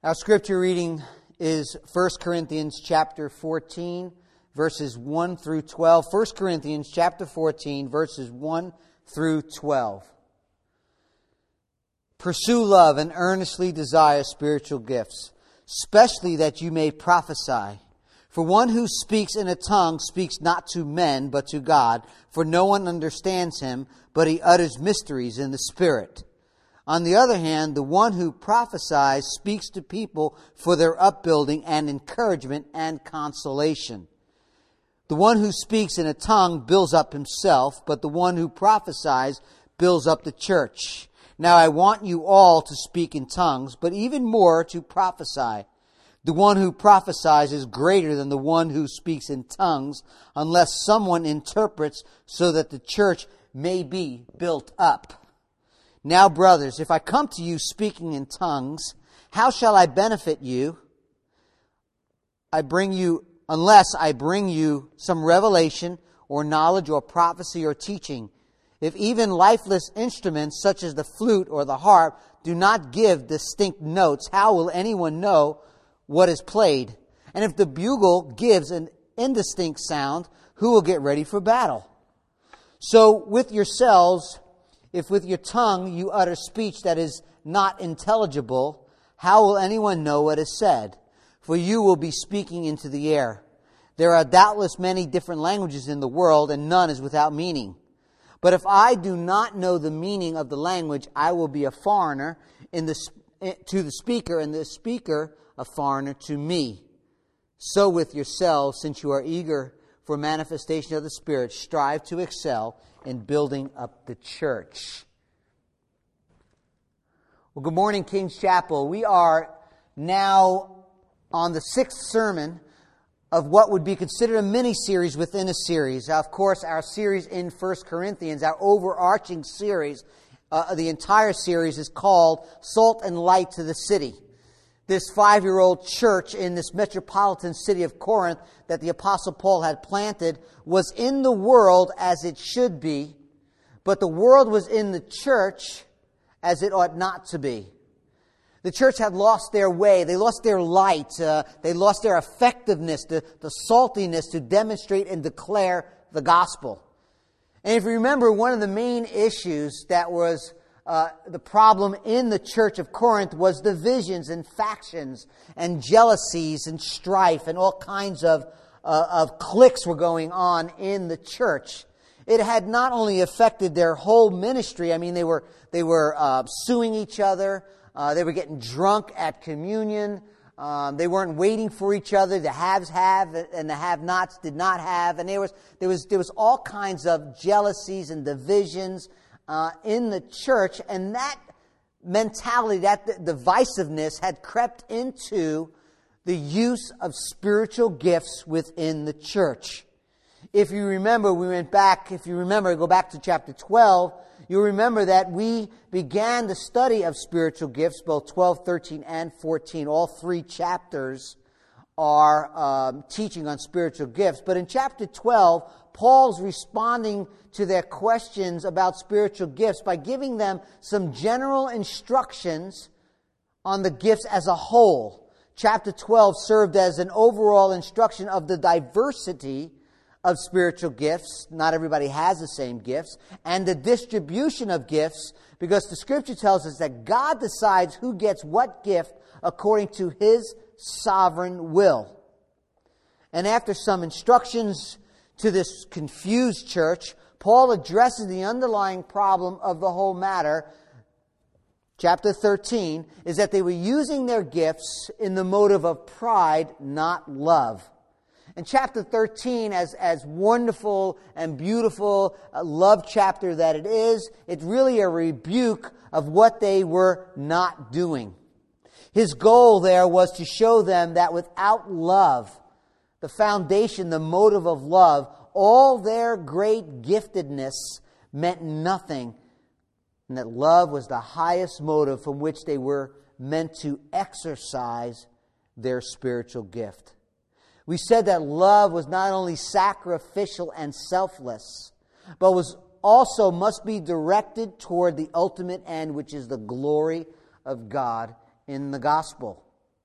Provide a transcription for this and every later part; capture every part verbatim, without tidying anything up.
Our scripture reading is First Corinthians chapter fourteen, verses one through twelve. First Corinthians chapter fourteen, verses one through twelve. Pursue love and earnestly desire spiritual gifts, especially that you may prophesy. For one who speaks in a tongue speaks not to men, but to God, for no one understands him, but he utters mysteries in the Spirit. On the other hand, the one who prophesies speaks to people for their upbuilding and encouragement and consolation. The one who speaks in a tongue builds up himself, but the one who prophesies builds up the church. Now I want you all to speak in tongues, but even more to prophesy. The one who prophesies is greater than the one who speaks in tongues, unless someone interprets, so that the church may be built up. Now, brothers, if I come to you speaking in tongues, how shall I benefit you? I bring you, unless I bring you some revelation or knowledge or prophecy or teaching. If even lifeless instruments such as the flute or the harp do not give distinct notes, how will anyone know what is played? And if the bugle gives an indistinct sound, who will get ready for battle? So with yourselves, if with your tongue you utter speech that is not intelligible, how will anyone know what is said? For you will be speaking into the air. There are doubtless many different languages in the world, and none is without meaning. But if I do not know the meaning of the language, I will be a foreigner in the, to the speaker, and the speaker a foreigner to me. So with yourselves, since you are eager for manifestation of the Spirit, strive to excel in building up the church. Well, good morning, King's Chapel. We are now on the sixth sermon of what would be considered a mini-series within a series. Now, of course, our series in First Corinthians, our overarching series, uh, the entire series is called Salt and Light to the City. This five-year-old church in this metropolitan city of Corinth that the Apostle Paul had planted was in the world as it should be, but the world was in the church as it ought not to be. The church had lost their way. They lost their light. Uh, they lost their effectiveness, the, the saltiness to demonstrate and declare the gospel. And if you remember, one of the main issues that was Uh, the problem in the church of Corinth was divisions and factions and jealousies and strife, and all kinds of, uh, of cliques were going on in the church. It had not only affected their whole ministry. I mean, they were they were uh, suing each other. Uh, they were getting drunk at communion. Um, they weren't waiting for each other. The haves have and the have-nots did not have, and there was there was there was all kinds of jealousies and divisions Uh, in the church, and that mentality, that divisiveness had crept into the use of spiritual gifts within the church. If you remember, we went back, if you remember, go back to chapter twelve, you'll remember that we began the study of spiritual gifts, both twelve, thirteen, and fourteen. All three chapters are um, teaching on spiritual gifts. But in chapter twelve, Paul's responding to their questions about spiritual gifts by giving them some general instructions on the gifts as a whole. Chapter twelve served as an overall instruction of the diversity of spiritual gifts. Not everybody has the same gifts. And the distribution of gifts, because the Scripture tells us that God decides who gets what gift according to His sovereign will. And after some instructions to this confused church, Paul addresses the underlying problem of the whole matter. Chapter thirteen is that they were using their gifts in the motive of pride, not love. And chapter thirteen, as, as wonderful and beautiful a love chapter that it is, it's really a rebuke of what they were not doing. His goal there was to show them that without love, the foundation, the motive of love, all their great giftedness meant nothing, and that love was the highest motive from which they were meant to exercise their spiritual gift. We said that love was not only sacrificial and selfless, but was also must be directed toward the ultimate end, which is the glory of God in the gospel.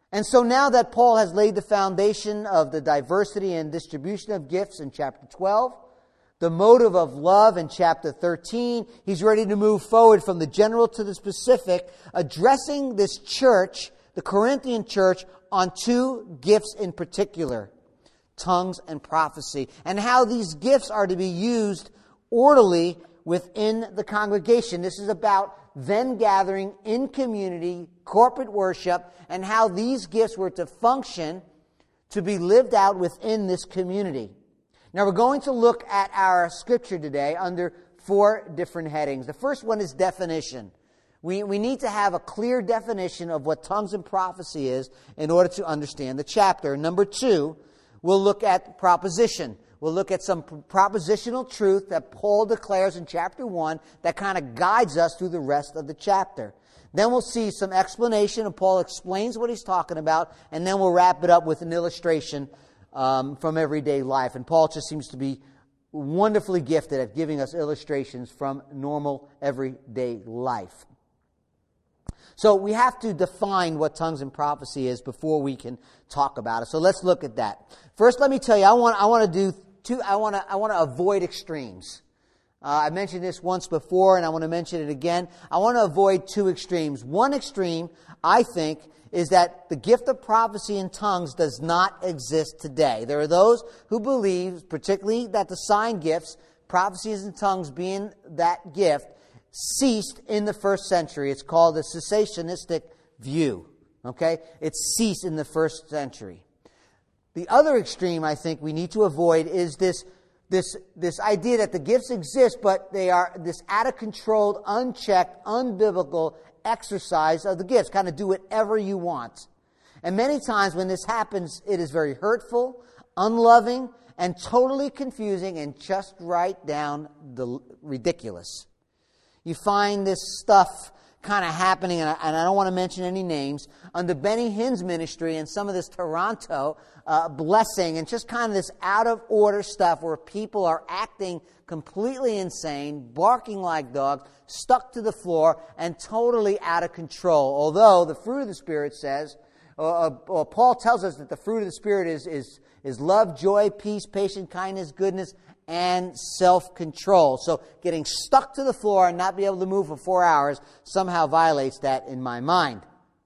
And so now that Paul has laid the foundation of the diversity and distribution of gifts in chapter twelve, the motive of love in chapter thirteen, he's ready to move forward from the general to the specific, addressing this church, the Corinthian church, on two gifts in particular, tongues and prophecy, and how these gifts are to be used orderly within the congregation. This is about then gathering in community, corporate worship, and how these gifts were to function to be lived out within this community. Now we're going to look at our scripture today under four different headings. The first one is definition. We, we need to have a clear definition of what tongues and prophecy is in order to understand the chapter. Number two, we'll look at proposition. We'll look at some propositional truth that Paul declares in chapter one that kind of guides us through the rest of the chapter. Then we'll see some explanation, and Paul explains what he's talking about, and then we'll wrap it up with an illustration um, from everyday life. And Paul just seems to be wonderfully gifted at giving us illustrations from normal, everyday life. So we have to define what tongues and prophecy is before we can talk about it. So let's look at that. First, let me tell you, I want I want to do two. I want to I want to avoid extremes. Uh, I mentioned this once before, and I want to mention it again. I want to avoid two extremes. One extreme, I think, is that the gift of prophecy in tongues does not exist today. There are those who believe, particularly that the sign gifts, prophecies in tongues being that gift, ceased in the first century. It's called the cessationistic view. Okay? It ceased in the first century. The other extreme I think we need to avoid is this, this, this idea that the gifts exist, but they are this out-of-controlled, unchecked, unbiblical exercise of the gifts. Kind of do whatever you want. And many times when this happens, it is very hurtful, unloving, and totally confusing, and just right down the ridiculous. You find this stuff kind of happening, and I, and I don't want to mention any names, under Benny Hinn's ministry and some of this Toronto uh, blessing, and just kind of this out-of-order stuff where people are acting completely insane, barking like dogs, stuck to the floor, and totally out of control. Although the fruit of the Spirit says, or, or Paul tells us that the fruit of the Spirit is, is, is love, joy, peace, patience, kindness, goodness, and self-control. So getting stuck to the floor and not be able to move for four hours somehow violates that in my mind.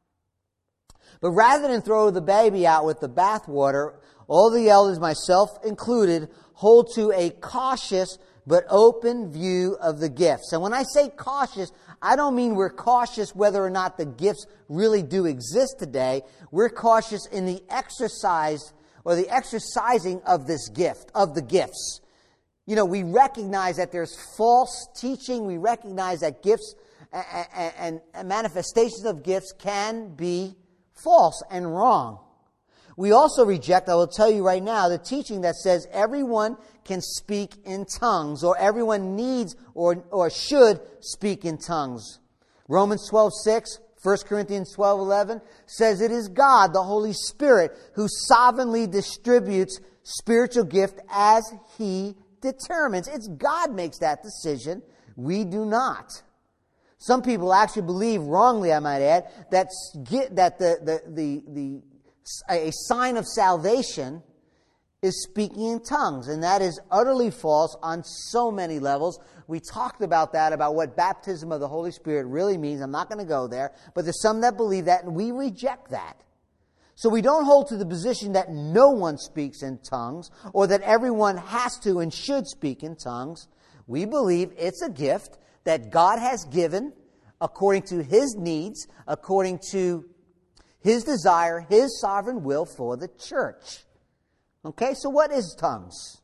But rather than throw the baby out with the bathwater, all the elders, myself included, hold to a cautious but open view of the gifts. And when I say cautious, I don't mean we're cautious whether or not the gifts really do exist today. We're cautious in the exercise or the exercising of this gift, of the gifts. You know, we recognize that there's false teaching. We recognize that gifts and, and manifestations of gifts can be false and wrong. We also reject, I will tell you right now, the teaching that says everyone can speak in tongues, or everyone needs or, or should speak in tongues. Romans twelve six, First Corinthians twelve eleven says it is God, the Holy Spirit, who sovereignly distributes spiritual gift as He determines. It's God makes that decision. We do not. Some people actually believe, wrongly I might add, that, that the, the, the, the, a sign of salvation is speaking in tongues. And that is utterly false on so many levels. We talked about that, about what baptism of the Holy Spirit really means. I'm not going to go there. But there's some that believe that, and we reject that. So we don't hold to the position that no one speaks in tongues, or that everyone has to and should speak in tongues. We believe it's a gift that God has given according to His needs, according to His desire, His sovereign will for the church. Okay, so what is tongues?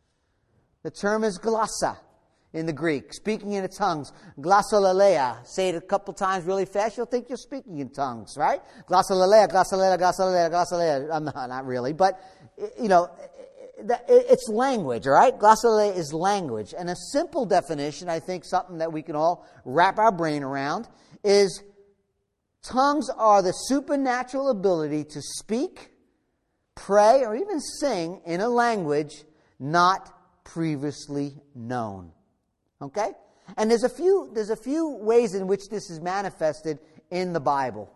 The term is glossa in the Greek, speaking in the tongues. Glossolalia. Say it a couple times really fast, you'll think you're speaking in tongues, right? Glossolalia, glossolalia, glossolalia, glossolalia. I'm not, not really, but, you know, it's language, all right? Glossolalia is language. And a simple definition, I think something that we can all wrap our brain around, is tongues are the supernatural ability to speak, pray, or even sing in a language not previously known. Okay? And there's a few there's a few ways in which this is manifested in the Bible.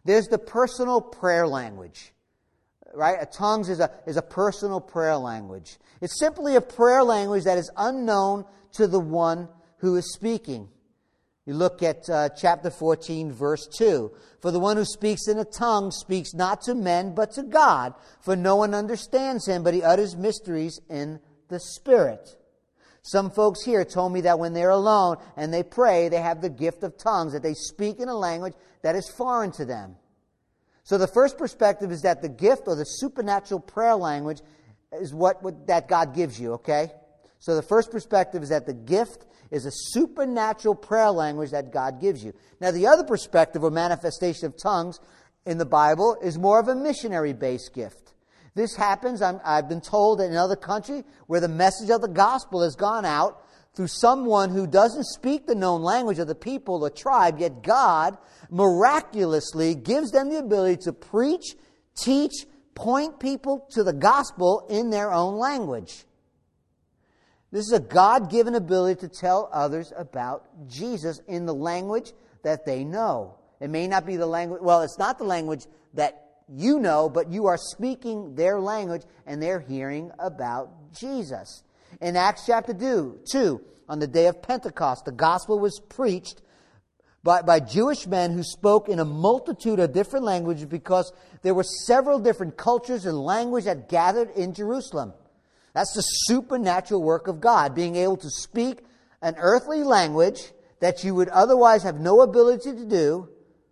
There's the personal prayer language, right? A tongues is a, is a personal prayer language. It's simply a prayer language that is unknown to the one who is speaking. You look at uh, chapter fourteen, verse two. For the one who speaks in a tongue speaks not to men, but to God. For no one understands him, but he utters mysteries in the Spirit. Some folks here told me that when they're alone and they pray, they have the gift of tongues, that they speak in a language that is foreign to them. So the first perspective is that the gift or the supernatural prayer language is what, what that God gives you, okay? So the first perspective is that the gift is a supernatural prayer language that God gives you. Now the other perspective or manifestation of tongues in the Bible is more of a missionary-based gift. This happens, I'm, I've been told, in another country where the message of the gospel has gone out through someone who doesn't speak the known language of the people or tribe, yet God miraculously gives them the ability to preach, teach, point people to the gospel in their own language. This is a God-given ability to tell others about Jesus in the language that they know. It may not be the language, well, it's not the language that you know, but you are speaking their language and they're hearing about Jesus. In Acts chapter two, on the day of Pentecost, the gospel was preached by, by Jewish men who spoke in a multitude of different languages because there were several different cultures and languages that gathered in Jerusalem. That's the supernatural work of God, being able to speak an earthly language that you would otherwise have no ability to do.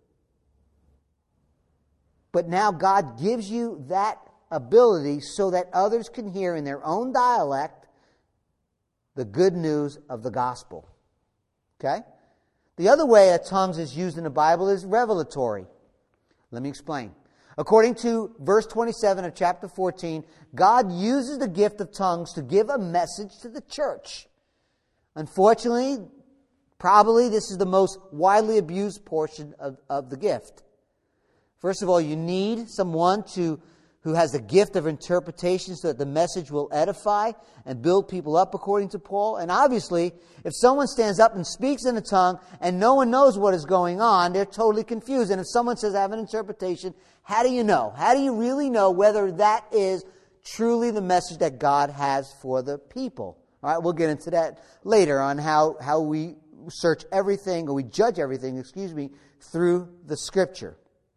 But now God gives you that ability so that others can hear in their own dialect the good news of the gospel. Okay? The other way that tongues is used in the Bible is revelatory. Let me explain. According to verse twenty-seven of chapter fourteen, God uses the gift of tongues to give a message to the church. Unfortunately, probably this is the most widely abused portion of, of the gift. First of all, you need someone to who has the gift of interpretation so that the message will edify and build people up, according to Paul. And obviously, if someone stands up and speaks in a tongue and no one knows what is going on, they're totally confused. And if someone says, I have an interpretation, how do you know? How do you really know whether that is truly the message that God has for the people? All right, we'll get into that later on how, how we search everything, or we judge everything, excuse me, through the Scripture.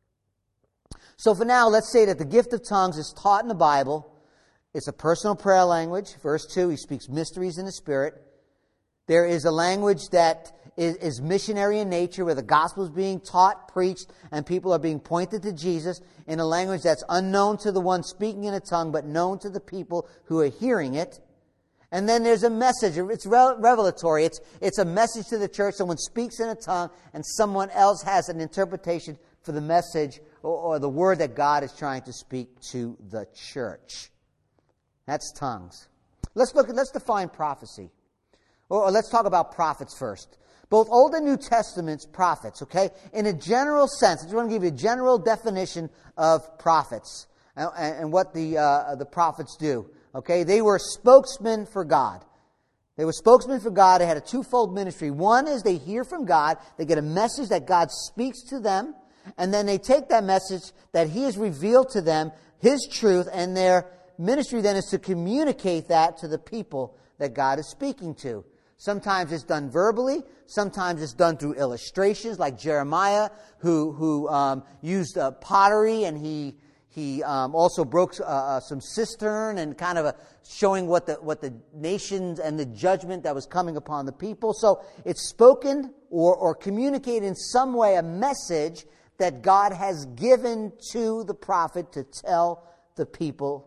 So for now, let's say that the gift of tongues is taught in the Bible. It's a personal prayer language. Verse two, he speaks mysteries in the Spirit. There is a language that is, is missionary in nature, where the gospel is being taught, preached, and people are being pointed to Jesus in a language that's unknown to the one speaking in a tongue, but known to the people who are hearing it. And then there's a message. It's revelatory. It's, it's a message to the church. Someone speaks in a tongue, and someone else has an interpretation for the message or, or the word that God is trying to speak to the church. That's tongues. Let's look at, let's define prophecy. Or, or let's talk about prophets first. Both Old and New Testaments prophets, okay? In a general sense, I just want to give you a general definition of prophets and, and what the uh, the prophets do. Okay, they were spokesmen for God. They were spokesmen for God. They had a twofold ministry. One is they hear from God. They get a message that God speaks to them. And then they take that message that He has revealed to them, His truth, and their ministry then is to communicate that to the people that God is speaking to. Sometimes it's done verbally. Sometimes it's done through illustrations, like Jeremiah, who who um, used uh, pottery, and he he um, also broke uh, uh, some cistern, and kind of a, showing what the what the nations and the judgment that was coming upon the people. So it's spoken or or communicated in some way, a message that God has given to the prophet to tell the people.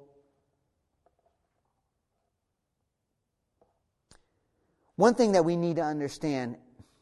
One thing that we need to understand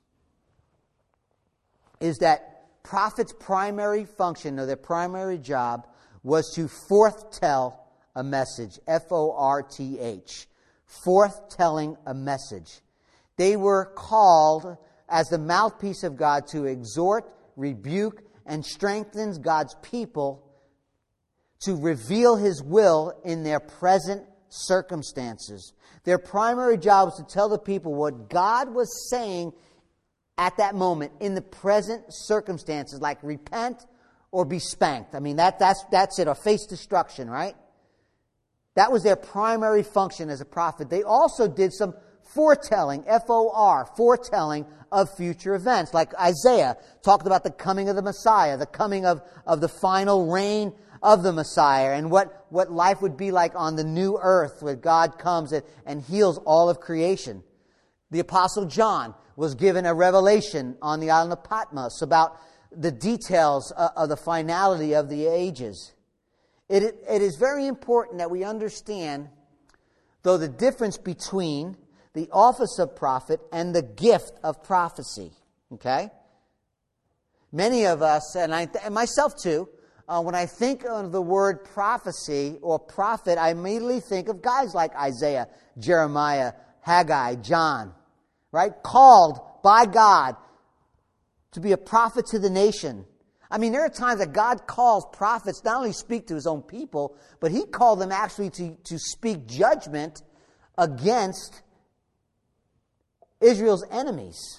is that prophets' primary function, or their primary job, was to forthtell a message. F O R T H. Forthtelling a message. They were called as the mouthpiece of God to exhort, rebuke, and strengthens God's people to reveal His will in their present circumstances. Their primary job was to tell the people what God was saying at that moment in the present circumstances, like repent or be spanked. I mean, that, that's, that's it, or face destruction, right? That was their primary function as a prophet. They also did some foretelling, F O R, foretelling of future events. Like Isaiah talked about the coming of the Messiah, the coming of, of the final reign of the Messiah, and what, what life would be like on the new earth where God comes and, and heals all of creation. The Apostle John was given a revelation on the island of Patmos about the details of, of the finality of the ages. It, it is very important that we understand, though, the difference between the office of prophet and the gift of prophecy. Okay? Many of us, and, I, and myself too, uh, when I think of the word prophecy or prophet, I immediately think of guys like Isaiah, Jeremiah, Haggai, John, right? Called by God to be a prophet to the nation. I mean, there are times that God calls prophets not only speak to his own people, but he called them actually to, to speak judgment against Israel's enemies.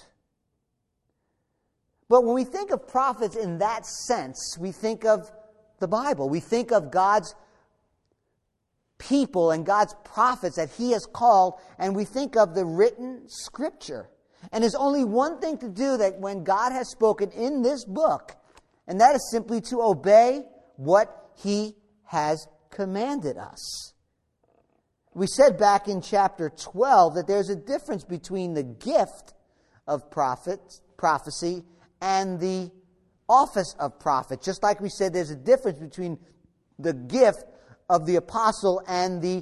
But when we think of prophets in that sense, we think of the Bible. We think of God's people and God's prophets that he has called, and we think of the written Scripture. And there's only one thing to do that when God has spoken in this book, and that is simply to obey what he has commanded us. We said back in chapter twelve that there's a difference between the gift of prophet, prophecy and the office of prophet. Just like we said there's a difference between the gift of the apostle and the,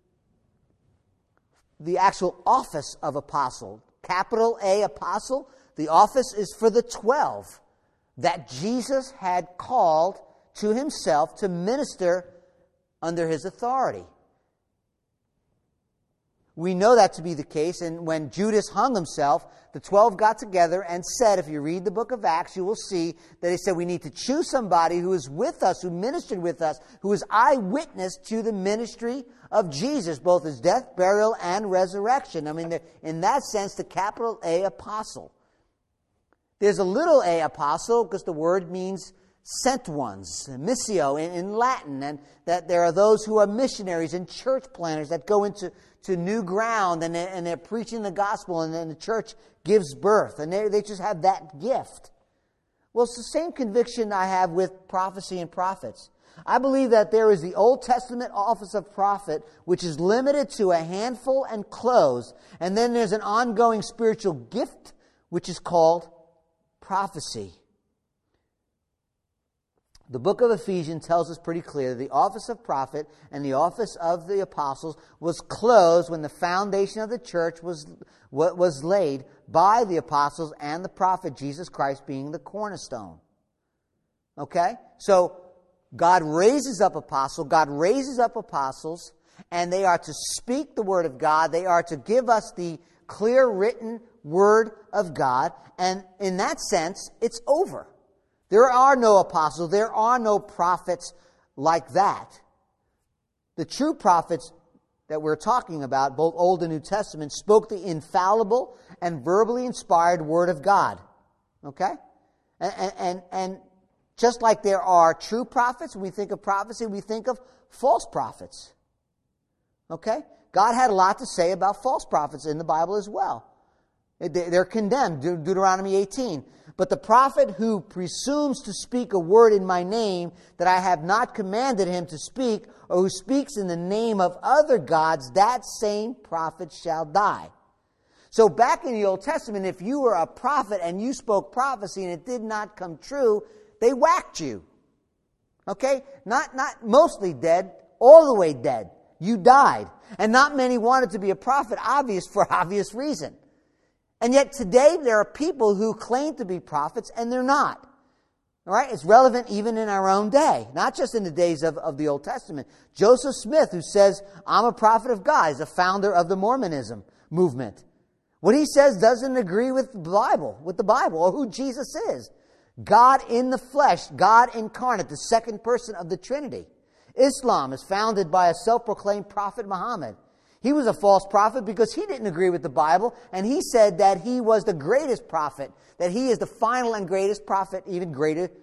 the actual office of apostle. Capital A, apostle. The office is for the twelve that Jesus had called to himself to minister under his authority. We know that to be the case, and when Judas hung himself, the twelve got together and said, if you read the book of Acts, you will see that they said, we need to choose somebody who is with us, who ministered with us, who is eyewitness to the ministry of Jesus, both his death, burial, and resurrection. I mean, in that sense, the capital A, apostle. There's a little a, apostle, because the word means sent ones, missio in, in Latin, and that there are those who are missionaries and church planners that go into to new ground, and, they, and they're preaching the gospel, and then the church gives birth, and they, they just have that gift. Well, it's the same conviction I have with prophecy and prophets. I believe that there is the Old Testament office of prophet, which is limited to a handful and closed, and then there's an ongoing spiritual gift, which is called prophecy. The book of Ephesians tells us pretty clear that the office of prophet and the office of the apostles was closed when the foundation of the church was, was laid by the apostles and the prophet, Jesus Christ being the cornerstone. Okay? So, God raises up apostles, God raises up apostles, and they are to speak the word of God. They are to give us the clear written word of God, and in that sense, it's over. There are no apostles, there are no prophets like that. The true prophets that we're talking about, both Old and New Testament, spoke the infallible and verbally inspired Word of God. Okay? And, and, and just like there are true prophets, when we think of prophecy, we think of false prophets. Okay? God had a lot to say about false prophets in the Bible as well. They're condemned, De- Deuteronomy eighteen. But the prophet who presumes to speak a word in my name that I have not commanded him to speak, or who speaks in the name of other gods, that same prophet shall die. So back in the Old Testament, if you were a prophet and you spoke prophecy and it did not come true, they whacked you. Okay? Not, not mostly dead, all the way dead. You died. And not many wanted to be a prophet, obvious for obvious reason. And yet today there are people who claim to be prophets and they're not. All right? It's relevant even in our own day, not just in the days of, of the Old Testament. Joseph Smith, who says, I'm a prophet of God, is a founder of the Mormonism movement. What he says doesn't agree with the Bible, with the Bible, or who Jesus is. God in the flesh, God incarnate, the second person of the Trinity. Islam is founded by a self-proclaimed prophet Muhammad. He was a false prophet because he didn't agree with the Bible, and he said that he was the greatest prophet, that he is the final and greatest prophet, even greater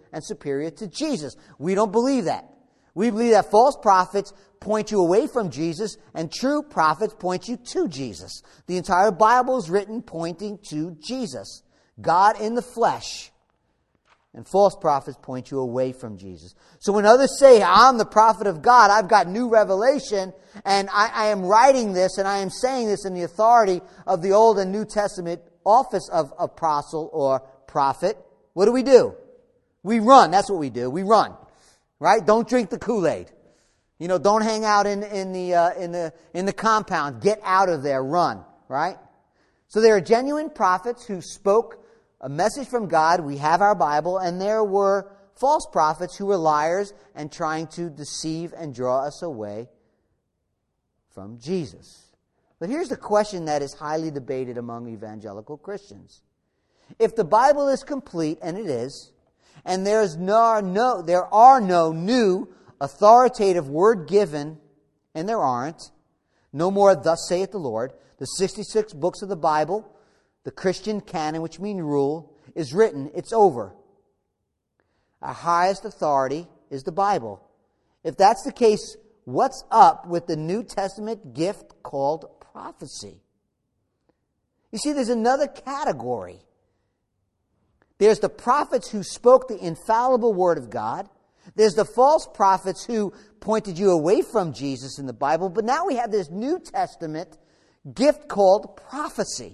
and superior to Jesus. We don't believe that. We believe that false prophets point you away from Jesus, and true prophets point you to Jesus. The entire Bible is written pointing to Jesus, God in the flesh. And false prophets point you away from Jesus. So when others say, I'm the prophet of God, I've got new revelation, and I, I am writing this, and I am saying this in the authority of the Old and New Testament office of apostle or prophet, what do we do? We run. That's what we do. We run. Right? Don't drink the Kool-Aid. You know, don't hang out in, in, the, uh, in, the, in the compound. Get out of there. Run. Right? So there are genuine prophets who spoke a message from God. We have our Bible. And there were false prophets who were liars and trying to deceive and draw us away from Jesus. But here's the question that is highly debated among evangelical Christians. If the Bible is complete, and it is, and there is no, no, there are no new authoritative word given, and there aren't, no more thus saith the Lord, the sixty-six books of the Bible, the Christian canon, which means rule, is written, it's over. Our highest authority is the Bible. If that's the case, what's up with the New Testament gift called prophecy? You see, there's another category. There's the prophets who spoke the infallible word of God. There's the false prophets who pointed you away from Jesus in the Bible. But now we have this New Testament gift called prophecy.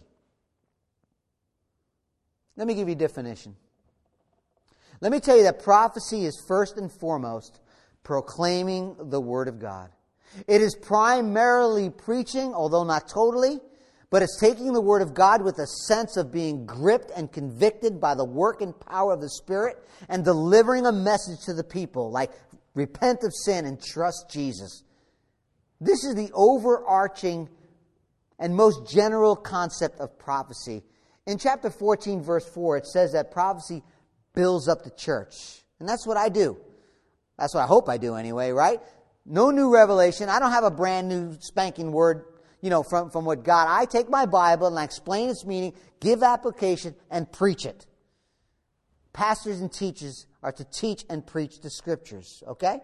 Let me give you a definition. Let me tell you that prophecy is first and foremost proclaiming the word of God. It is primarily preaching, although not totally, but it's taking the Word of God with a sense of being gripped and convicted by the work and power of the Spirit and delivering a message to the people, like repent of sin and trust Jesus. This is the overarching and most general concept of prophecy. In chapter fourteen, verse four, it says that prophecy builds up the church. And that's what I do. That's what I hope I do anyway, right? No new revelation. I don't have a brand new spanking word, you know, from, from what God. I take my Bible and I explain its meaning, give application, and preach it. Pastors and teachers are to teach and preach the Scriptures, okay?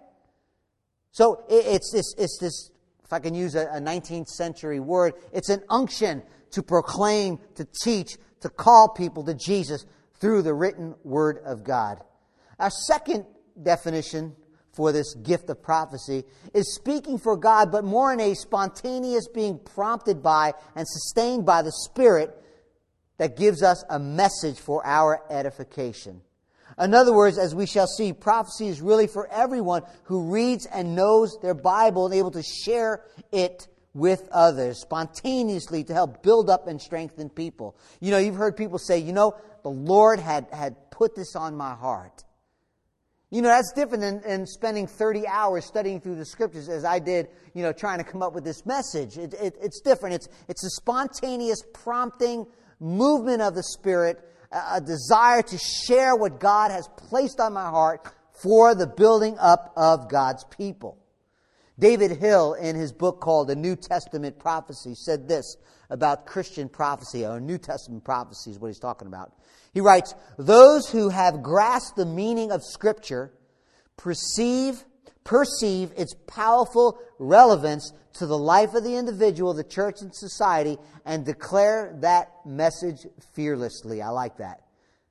So it, it's this, it's this, if I can use a, a nineteenth century word, it's an unction to proclaim, to teach, to call people to Jesus through the written Word of God. Our second definition for this gift of prophecy is speaking for God, but more in a spontaneous being prompted by and sustained by the Spirit that gives us a message for our edification. In other words, as we shall see, prophecy is really for everyone who reads and knows their Bible and able to share it with others spontaneously to help build up and strengthen people. You know, you've heard people say, you know, the Lord had, had put this on my heart. You know, that's different than, than spending thirty hours studying through the Scriptures as I did, you know, trying to come up with this message. It, it, it's different. It's, it's a spontaneous prompting, movement of the Spirit, a, a desire to share what God has placed on my heart for the building up of God's people. David Hill, in his book called The New Testament Prophecy, said this about Christian prophecy, or New Testament prophecy is what he's talking about. He writes, those who have grasped the meaning of Scripture perceive, perceive its powerful relevance to the life of the individual, the church, and society, and declare that message fearlessly. I like that.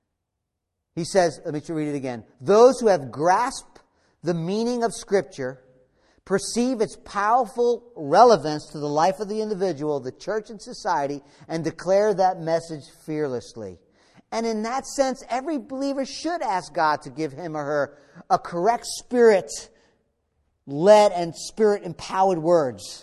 He says, let me read it again. Those who have grasped the meaning of Scripture perceive its powerful relevance to the life of the individual, the church, and society, and declare that message fearlessly. And in that sense, every believer should ask God to give him or her a correct Spirit-led and Spirit-empowered words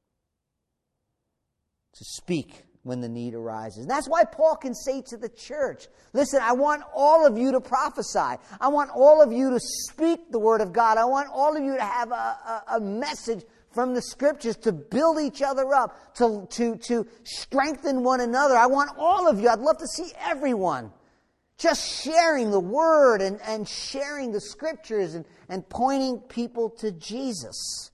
to speak when the need arises. And that's why Paul can say to the church, listen, I want all of you to prophesy. I want all of you to speak the Word of God. I want all of you to have a, a, a message from the Scriptures to build each other up, to, to, to strengthen one another. I want all of you. I'd love to see everyone just sharing the Word and, and sharing the Scriptures and, and pointing people to Jesus.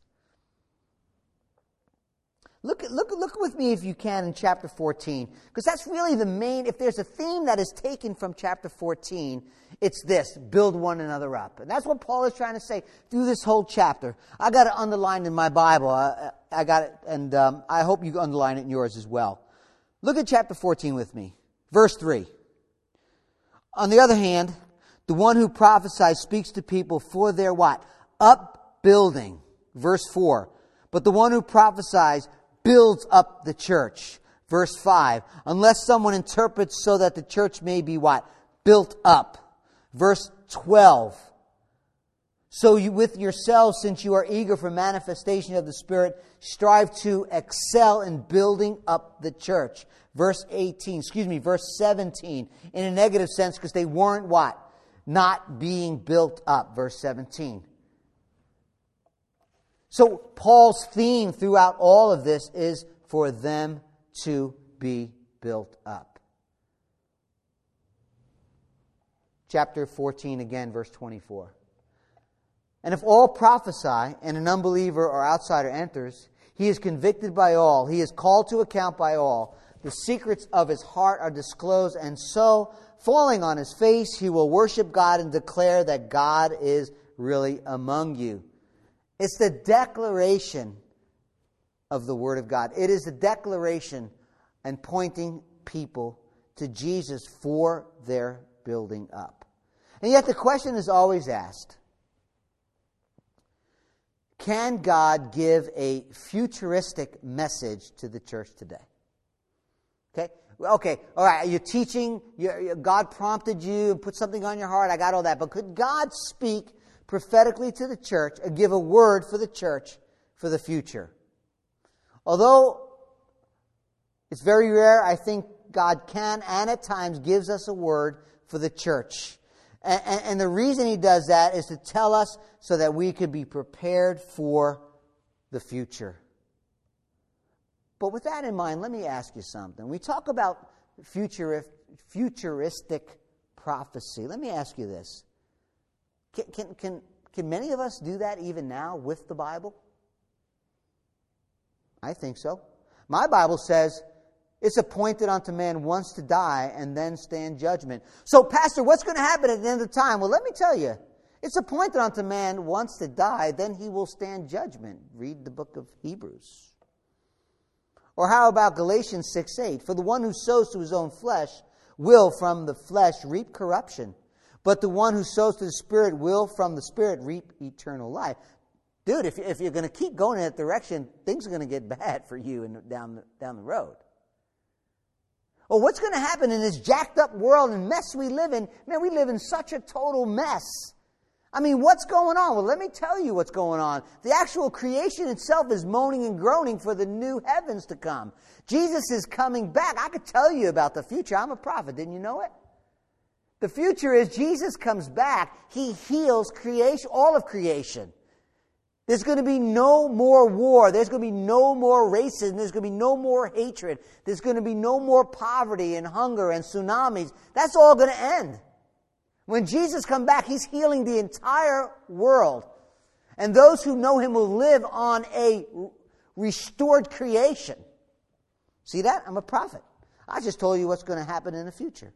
Look, look, look with me if you can in chapter fourteen, because that's really the main, if there's a theme that is taken from chapter fourteen, It's this, build one another up. And that's what Paul is trying to say through this whole chapter. I got it underlined in my Bible. I, I got it, and um, I hope you underline it in yours as well. Look at chapter fourteen with me. Verse three. On the other hand, the one who prophesies speaks to people for their what? Upbuilding. Verse four. But the one who prophesies builds up the church. Verse five. Unless someone interprets so that the church may be what? Built up. Verse twelve. So you with yourselves, since you are eager for manifestation of the Spirit, strive to excel in building up the church. Verse eighteen, excuse me, verse seventeen, in a negative sense, because they weren't what? Not being built up. Verse seventeen. So Paul's theme throughout all of this is for them to be built up. Chapter fourteen again, verse twenty-four. And if all prophesy, and an unbeliever or outsider enters, he is convicted by all, he is called to account by all. The secrets of his heart are disclosed, and so, falling on his face, he will worship God and declare that God is really among you. It's the declaration of the Word of God. It is the declaration and pointing people to Jesus for their building up. And yet the question is always asked, can God give a futuristic message to the church today? Okay, okay, all right, you're teaching, you're, God prompted you and put something on your heart, I got all that, but could God speak prophetically to the church or give a word for the church for the future? Although it's very rare, I think God can and at times gives us a word for the church. And, and, and the reason He does that is to tell us so that we can be prepared for the future. But with that in mind, let me ask you something. We talk about futurist, futuristic prophecy. Let me ask you this. Can, can, can, can many of us do that even now with the Bible? I think so. My Bible says, it's appointed unto man once to die and then stand judgment. So, Pastor, what's going to happen at the end of time? Well, let me tell you. It's appointed unto man once to die, then he will stand judgment. Read the book of Hebrews. Or how about Galatians six eight? For the one who sows to his own flesh will from the flesh reap corruption. But the one who sows to the Spirit will from the Spirit reap eternal life. Dude, if, if you're going to keep going in that direction, things are going to get bad for you in, down, the, down the road. Well, what's going to happen in this jacked up world and mess we live in? Man, we live in such a total mess. I mean, what's going on? Well, let me tell you what's going on. The actual creation itself is moaning and groaning for the new heavens to come. Jesus is coming back. I could tell you about the future. I'm a prophet. Didn't you know it? The future is Jesus comes back. He heals creation, all of creation. There's going to be no more war. There's going to be no more racism. There's going to be no more hatred. There's going to be no more poverty and hunger and tsunamis. That's all going to end. When Jesus comes back, He's healing the entire world. And those who know Him will live on a restored creation. See that? I'm a prophet. I just told you what's going to happen in the future.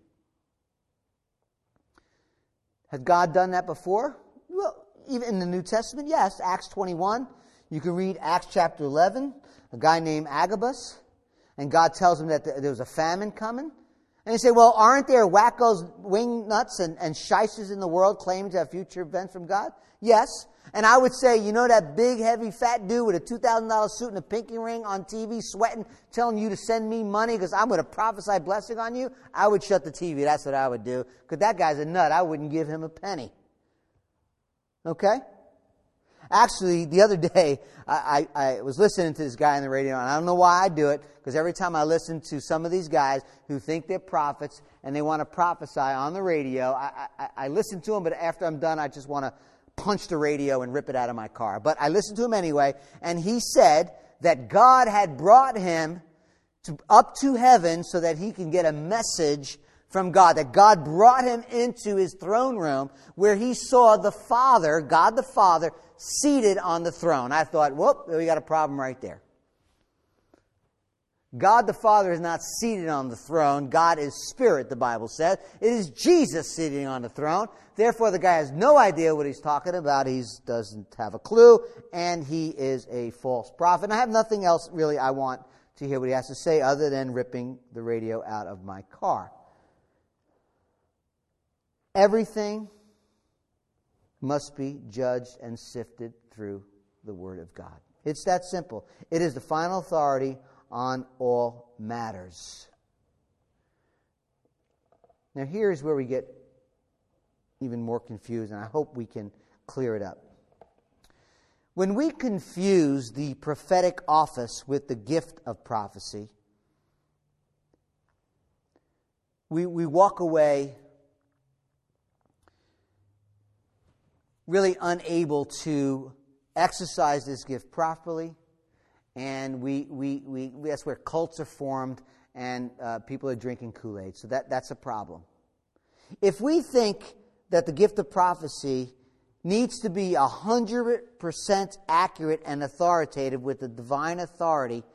Has God done that before? Well, even in the New Testament, yes. Acts twenty-one. You can read Acts chapter eleven. A guy named Agabus. And God tells him that there was a famine coming. And you say, well, aren't there wackos, wingnuts, and, and shysters in the world claiming to have future events from God? Yes. And I would say, you know that big, heavy, fat dude with a two thousand dollars suit and a pinky ring on T V, sweating, telling you to send me money because I'm going to prophesy blessing on you? I would shut the T V. That's what I would do. Because that guy's a nut. I wouldn't give him a penny. Okay? Actually, the other day, I, I, I was listening to this guy on the radio, and I don't know why I do it, because every time I listen to some of these guys who think they're prophets and they want to prophesy on the radio, I, I, I listen to them, but after I'm done, I just want to punch the radio and rip it out of my car. But I listened to him anyway, and he said that God had brought him to, up to heaven so that he can get a message from God, that God brought him into His throne room where he saw the Father, God the Father, seated on the throne. I thought, whoop, we got a problem right there. God the Father is not seated on the throne. God is spirit, the Bible says. It is Jesus sitting on the throne. Therefore, the guy has no idea what he's talking about. He doesn't have a clue, and he is a false prophet. And I have nothing else really I want to hear what he has to say other than ripping the radio out of my car. Everything must be judged and sifted through the Word of God. It's that simple. It is the final authority on all matters. Now here's where we get even more confused, and I hope we can clear it up. When we confuse the prophetic office with the gift of prophecy, we, we walk away really unable to exercise this gift properly, and we, we, we, that's where cults are formed and uh, people are drinking Kool-Aid. So that, that's a problem. If we think that the gift of prophecy needs to be one hundred percent accurate and authoritative with the divine authority,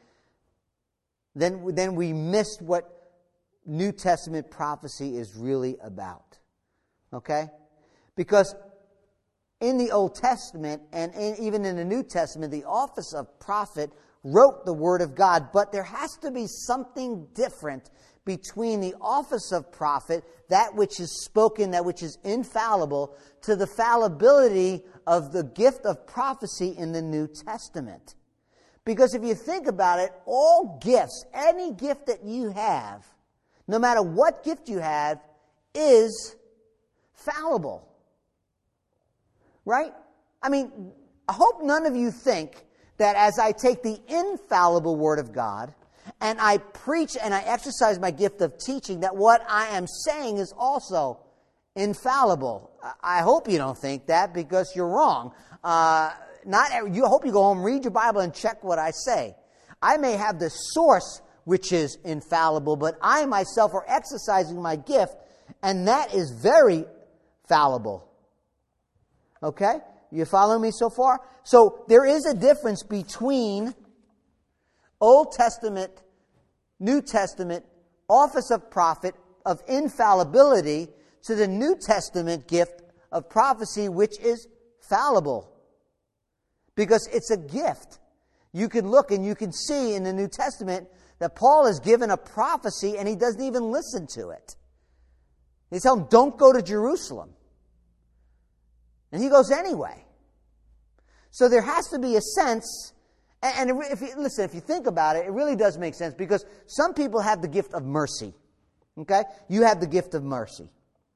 then, then we missed what New Testament prophecy is really about. Okay? Because in the Old Testament and in, even in the New Testament, the office of prophet wrote the Word of God, but there has to be something different between the office of prophet, that which is spoken, that which is infallible, to the fallibility of the gift of prophecy in the New Testament. Because if you think about it, all gifts, any gift that you have, no matter what gift you have, is fallible. Right? I mean, I hope none of you think that as I take the infallible Word of God and I preach and I exercise my gift of teaching, that what I am saying is also infallible. I hope you don't think that, because you're wrong. Uh, not you hope you go home, read your Bible, and check what I say. I may have the source which is infallible, but I myself are exercising my gift, and that is very fallible. Okay? You following me so far? So there is a difference between Old Testament, New Testament, office of prophet, of infallibility, to the New Testament gift of prophecy, which is fallible. Because it's a gift. You can look and you can see in the New Testament that Paul is given a prophecy and he doesn't even listen to it. They tell him, don't go to Jerusalem. And he goes anyway. So there has to be a sense, and if you, listen, if you think about it, it really does make sense, because some people have the gift of mercy. Okay? You have the gift of mercy.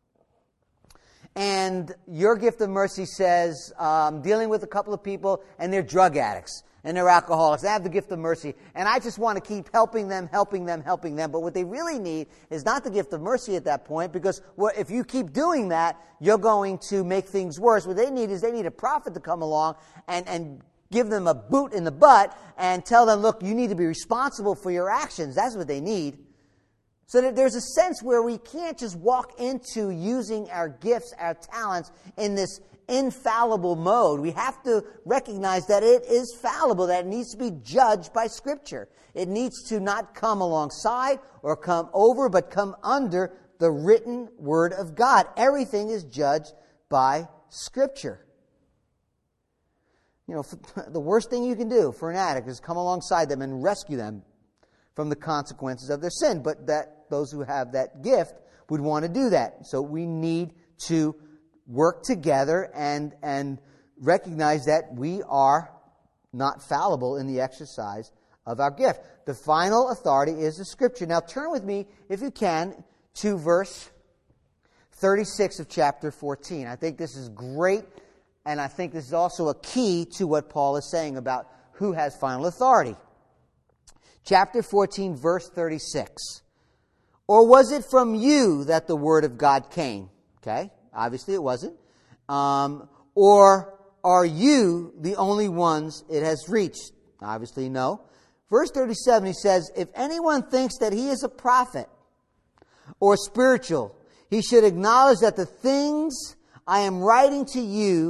And your gift of mercy says, um, dealing with a couple of people, and they're drug addicts, and they're alcoholics. They have the gift of mercy. And I just want to keep helping them, helping them, helping them. But what they really need is not the gift of mercy at that point, because if you keep doing that, you're going to make things worse. What they need is they need a prophet to come along and, and give them a boot in the butt and tell them, look, you need to be responsible for your actions. That's what they need. So that there's a sense where we can't just walk into using our gifts, our talents, in this infallible mode. We have to recognize that it is fallible, that it needs to be judged by Scripture. It needs to not come alongside or come over, but come under the written Word of God. Everything is judged by Scripture. You know, the worst thing you can do for an addict is come alongside them and rescue them from the consequences of their sin. But that those who have that gift would want to do that. So we need to work together and, and recognize that we are not fallible in the exercise of our gift. The final authority is the Scripture. Now turn with me, if you can, to verse thirty-six of chapter fourteen. I think this is great, and I think this is also a key to what Paul is saying about who has final authority. Chapter fourteen, verse thirty-six. Or was it from you that the word of God came? Okay, obviously it wasn't. Um, or are you the only ones it has reached? Obviously no. Verse thirty-seven, he says, if anyone thinks that he is a prophet or spiritual, he should acknowledge that the things I am writing to you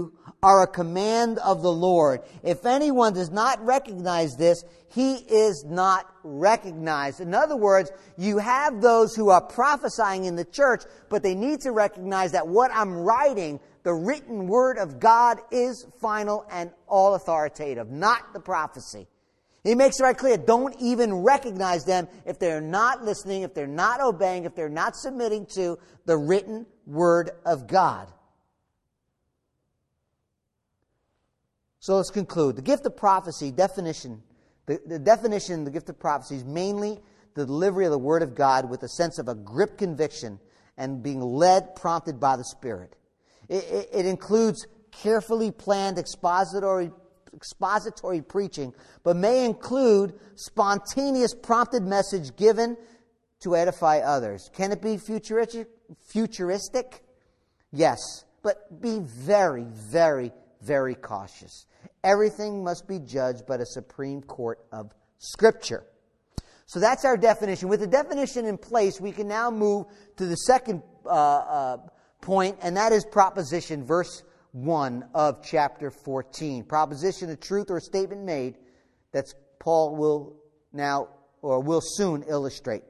are a command of the Lord. If anyone does not recognize this, he is not recognized. In other words, you have those who are prophesying in the church, but they need to recognize that what I'm writing, the written word of God, is final and all authoritative, not the prophecy. He makes it right clear. Don't even recognize them if they're not listening, if they're not obeying, if they're not submitting to the written word of God. So let's conclude. The gift of prophecy definition, the, the definition of the gift of prophecy is mainly the delivery of the word of God with a sense of a grip conviction and being led, prompted by the Spirit. It, it, it includes carefully planned expository expository preaching, but may include spontaneous prompted message given to edify others. Can it be futuristic? Futuristic? Yes, but be very, very, very cautious. Everything must be judged by the Supreme Court of Scripture. So that's our definition. With the definition in place, we can now move to the second uh, uh, point, and that is proposition, verse one of chapter fourteen. Proposition, a truth or a statement made that Paul will now or will soon illustrate.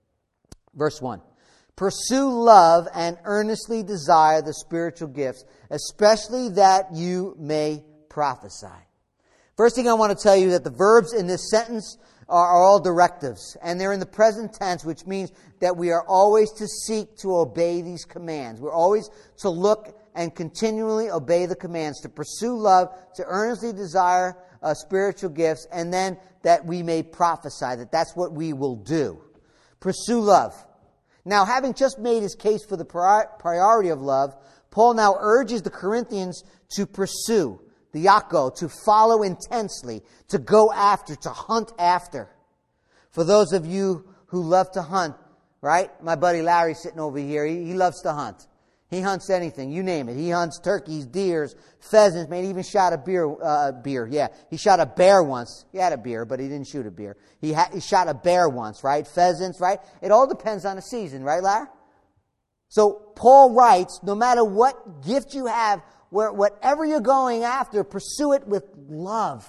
Verse one. Pursue love and earnestly desire the spiritual gifts, especially that you may prophesy. First thing I want to tell you that the verbs in this sentence are, are all directives, and they're in the present tense, which means that we are always to seek to obey these commands. We're always to look and continually obey the commands, to pursue love, to earnestly desire uh, spiritual gifts, and then that we may prophesy, that that's what we will do. Pursue love. Now, having just made his case for the priority of love, Paul now urges the Corinthians to pursue, diako, to follow intensely, to go after, to hunt after. For those of you who love to hunt, right? My buddy Larry sitting over here, he, he loves to hunt. He hunts anything, you name it. He hunts turkeys, deers, pheasants. Man, he even shot a beer. Uh, beer, yeah. He shot a bear once. He had a beer, but he didn't shoot a beer. He, ha- he shot a bear once, right? Pheasants, right? It all depends on the season, right, Larry? So Paul writes, no matter what gift you have, where whatever you're going after, pursue it with love.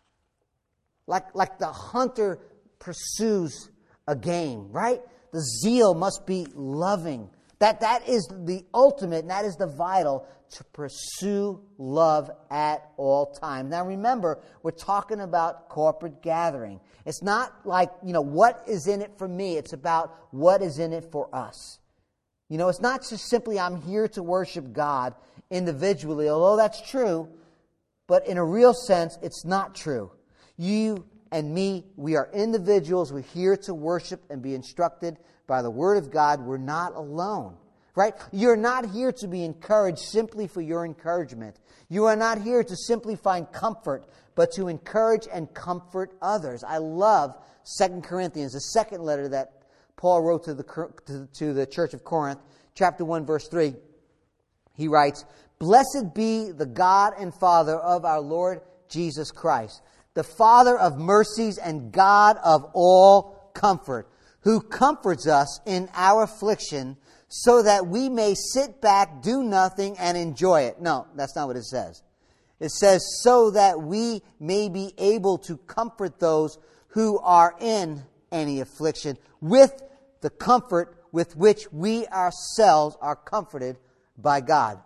Like, like the hunter pursues a game, right? The zeal must be loving. That that is the ultimate, and that is the vital, to pursue love at all times. Now remember, we're talking about corporate gathering. It's not like, you know, what is in it for me? It's about what is in it for us. You know, it's not just simply I'm here to worship God individually, although that's true, but in a real sense, it's not true. You and me, we are individuals. We're here to worship and be instructed by the Word of God. We're not alone, right? You're not here to be encouraged simply for your encouragement. You are not here to simply find comfort, but to encourage and comfort others. I love Second Corinthians, the second letter that Paul wrote to the, to, to the church of Corinth, chapter one, verse three. He writes, "Blessed be the God and Father of our Lord Jesus Christ, the Father of mercies and God of all comfort, who comforts us in our affliction so that we may sit back, do nothing, and enjoy it." No, that's not what it says. It says, so that we may be able to comfort those who are in any affliction with the comfort with which we ourselves are comforted by God.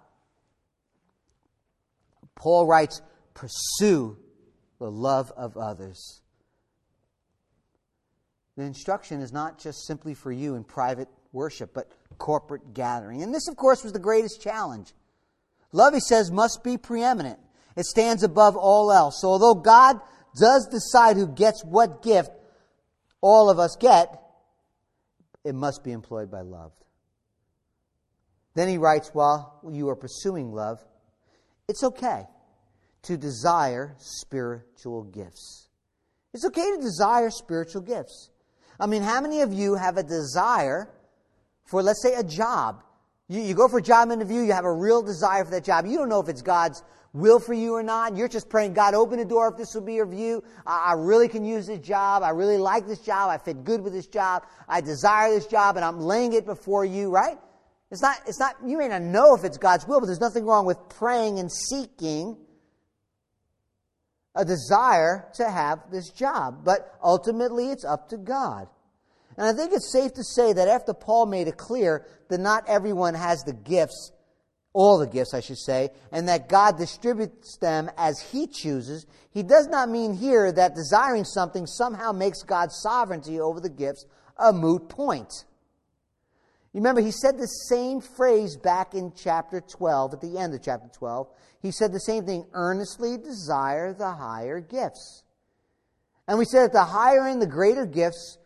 Paul writes, pursue the love of others. The instruction is not just simply for you in private worship, but corporate gathering. And this, of course, was the greatest challenge. Love, he says, must be preeminent. It stands above all else. So although God does decide who gets what gift all of us get, it must be employed by love. Then he writes, while you are pursuing love, it's okay to desire spiritual gifts. It's okay to desire spiritual gifts. I mean, how many of you have a desire for, let's say, a job? You, you go for a job interview, you have a real desire for that job. You don't know if it's God's will for you or not. You're just praying, God, open the door if this will be of you. I, I really can use this job. I really like this job. I fit good with this job. I desire this job, and I'm laying it before you, right? It's not, it's not, you may not know if it's God's will, but there's nothing wrong with praying and seeking a desire to have this job. But ultimately, it's up to God. And I think it's safe to say that after Paul made it clear that not everyone has the gifts, all the gifts, I should say, and that God distributes them as He chooses, he does not mean here that desiring something somehow makes God's sovereignty over the gifts a moot point. You remember, he said the same phrase back in chapter twelve, at the end of chapter twelve. He said the same thing, earnestly desire the higher gifts. And we said that the higher and the greater gifts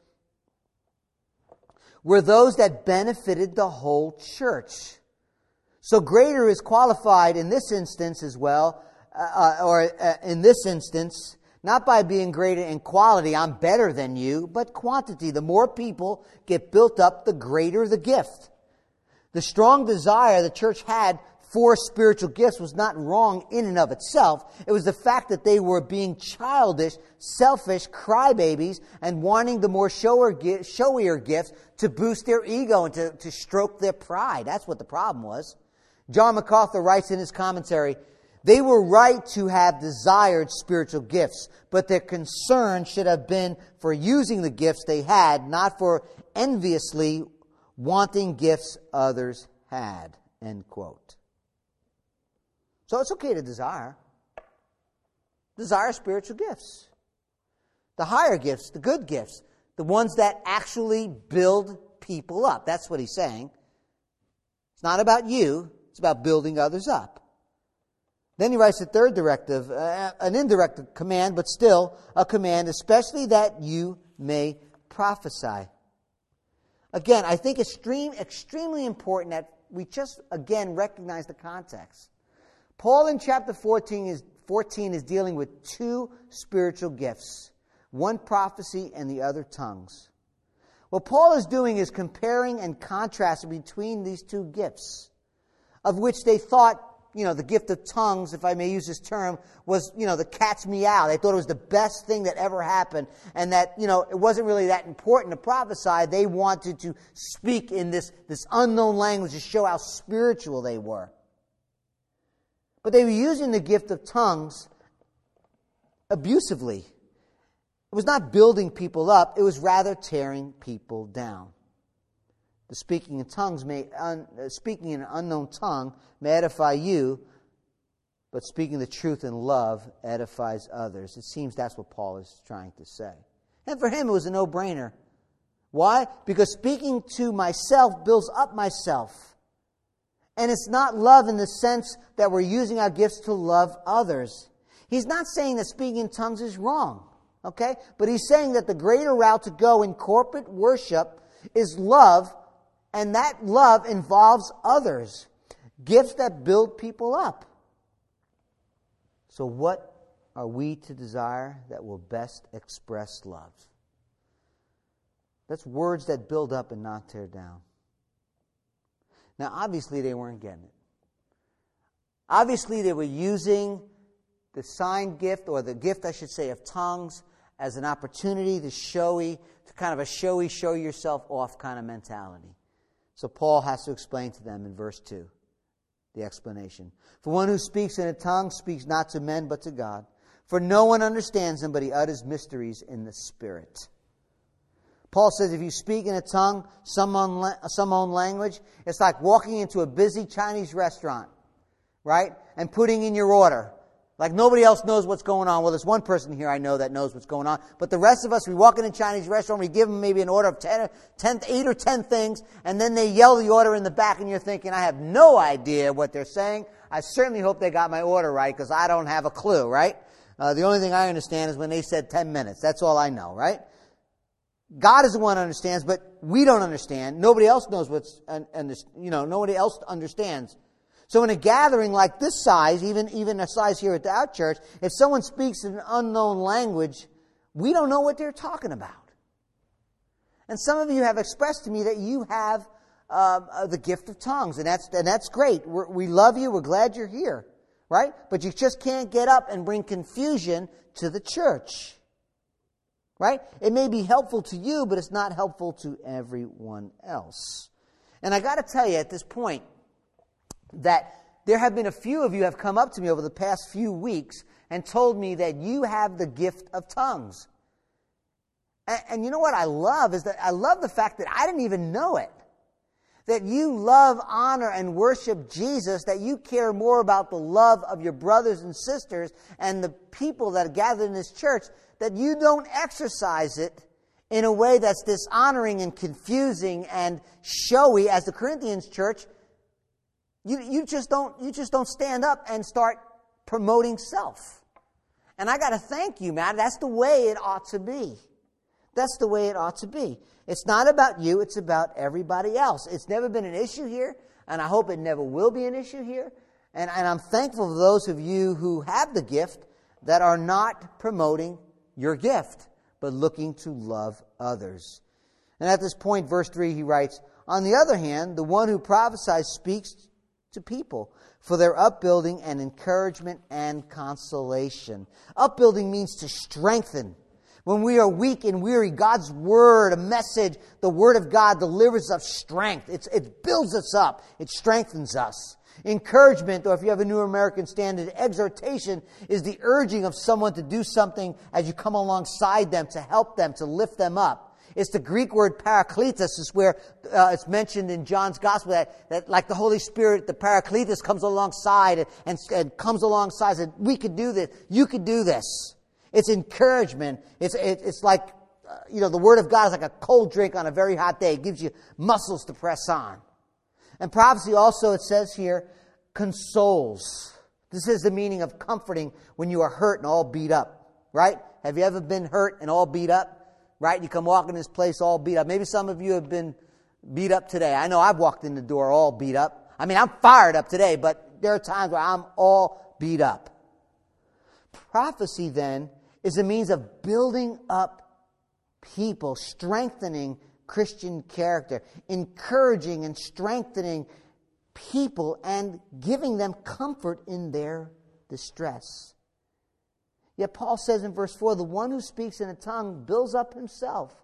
were those that benefited the whole church. So greater is qualified in this instance as well, uh, or uh, in this instance, not by being greater in quality, I'm better than you, but quantity. The more people get built up, the greater the gift. The strong desire the church had for spiritual gifts was not wrong in and of itself. It was the fact that they were being childish, selfish crybabies and wanting the more shower, showier gifts to boost their ego and to, to stroke their pride. That's what the problem was. John MacArthur writes in his commentary, they were right to have desired spiritual gifts, but their concern should have been for using the gifts they had, not for enviously wanting gifts others had. End quote. So it's okay to desire. Desire spiritual gifts. The higher gifts, the good gifts, the ones that actually build people up. That's what he's saying. It's not about you, it's about building others up. Then he writes a third directive, uh, an indirect command, but still a command, especially that you may prophesy. Again, I think extreme, extremely important that we just, again, recognize the context. Paul in chapter fourteen is, fourteen is dealing with two spiritual gifts, one prophecy and the other tongues. What Paul is doing is comparing and contrasting between these two gifts, of which they thought, you know, the gift of tongues, if I may use this term, was, you know, the cat's meow. They thought it was the best thing that ever happened, and that, you know, it wasn't really that important to prophesy. They wanted to speak in this, this unknown language to show how spiritual they were. But they were using the gift of tongues abusively. It was not building people up, it was rather tearing people down. The speaking in tongues may un, uh, speaking in an unknown tongue may edify you, but speaking the truth in love edifies others. It seems that's what Paul is trying to say. And for him, it was a no-brainer. Why? Because speaking to myself builds up myself. And it's not love in the sense that we're using our gifts to love others. He's not saying that speaking in tongues is wrong, okay? But he's saying that the greater route to go in corporate worship is love, and that love involves others. Gifts that build people up. So what are we to desire that will best express love? That's words that build up and not tear down. Now, obviously, they weren't getting it. Obviously, they were using the sign gift, or the gift, I should say, of tongues, as an opportunity to showy, to kind of a showy, show yourself off kind of mentality. So Paul has to explain to them in verse two, the explanation. For one who speaks in a tongue speaks not to men but to God. For no one understands him, but he utters mysteries in the Spirit. Paul says if you speak in a tongue, some own, some own language, it's like walking into a busy Chinese restaurant, right? And putting in your order. Like nobody else knows what's going on. Well, there's one person here I know that knows what's going on. But the rest of us, we walk in a Chinese restaurant, we give them maybe an order of ten, ten, eight or ten things, and then they yell the order in the back, and you're thinking, I have no idea what they're saying. I certainly hope they got my order right, because I don't have a clue, right? Uh, the only thing I understand is when they said ten minutes. That's all I know, right? God is the one who understands, but we don't understand. Nobody else knows what's, and, and you know, nobody else understands. So in a gathering like this size, even, even a size here at our church, if someone speaks in an unknown language, we don't know what they're talking about. And some of you have expressed to me that you have um, uh, the gift of tongues, and that's, and that's great. We're, we love you. We're glad you're here, right? But you just can't get up and bring confusion to the church. Right? It may be helpful to you, but it's not helpful to everyone else. And I got to tell you at this point that there have been a few of you have come up to me over the past few weeks and told me that you have the gift of tongues. And, and you know what I love is that I love the fact that I didn't even know it. That you love, honor, and worship Jesus, that you care more about the love of your brothers and sisters and the people that are gathered in this church, that you don't exercise it in a way that's dishonoring and confusing and showy as the Corinthians church. You, you just don't you just don't stand up and start promoting self. And I got to thank you, man. That's the way it ought to be. That's the way it ought to be. It's not about you, it's about everybody else. It's never been an issue here, and I hope it never will be an issue here. And, and I'm thankful for those of you who have the gift that are not promoting your gift, but looking to love others. And at this point, verse three, he writes, on the other hand, the one who prophesies speaks to people for their upbuilding and encouragement and consolation. Upbuilding means to strengthen. When we are weak and weary, God's Word, a message, the Word of God delivers us strength. It's, it builds us up. It strengthens us. Encouragement, or if you have a New American Standard, exhortation is the urging of someone to do something as you come alongside them, to help them, to lift them up. It's the Greek word parakletos, is where uh, it's mentioned in John's Gospel that, that like the Holy Spirit, the parakletos comes alongside and, and, and comes alongside and says, we could do this, you could do this. It's encouragement. It's it, it's like, uh, you know, the Word of God is like a cold drink on a very hot day. It gives you muscles to press on. And prophecy also, it says here, consoles. This is the meaning of comforting when you are hurt and all beat up, right? Have you ever been hurt and all beat up, right? You come walk in this place all beat up. Maybe some of you have been beat up today. I know I've walked in the door all beat up. I mean, I'm fired up today, but there are times where I'm all beat up. Prophecy, then, is a means of building up people, strengthening Christian character, encouraging and strengthening people, and giving them comfort in their distress. Yet Paul says in verse four, the one who speaks in a tongue builds up himself,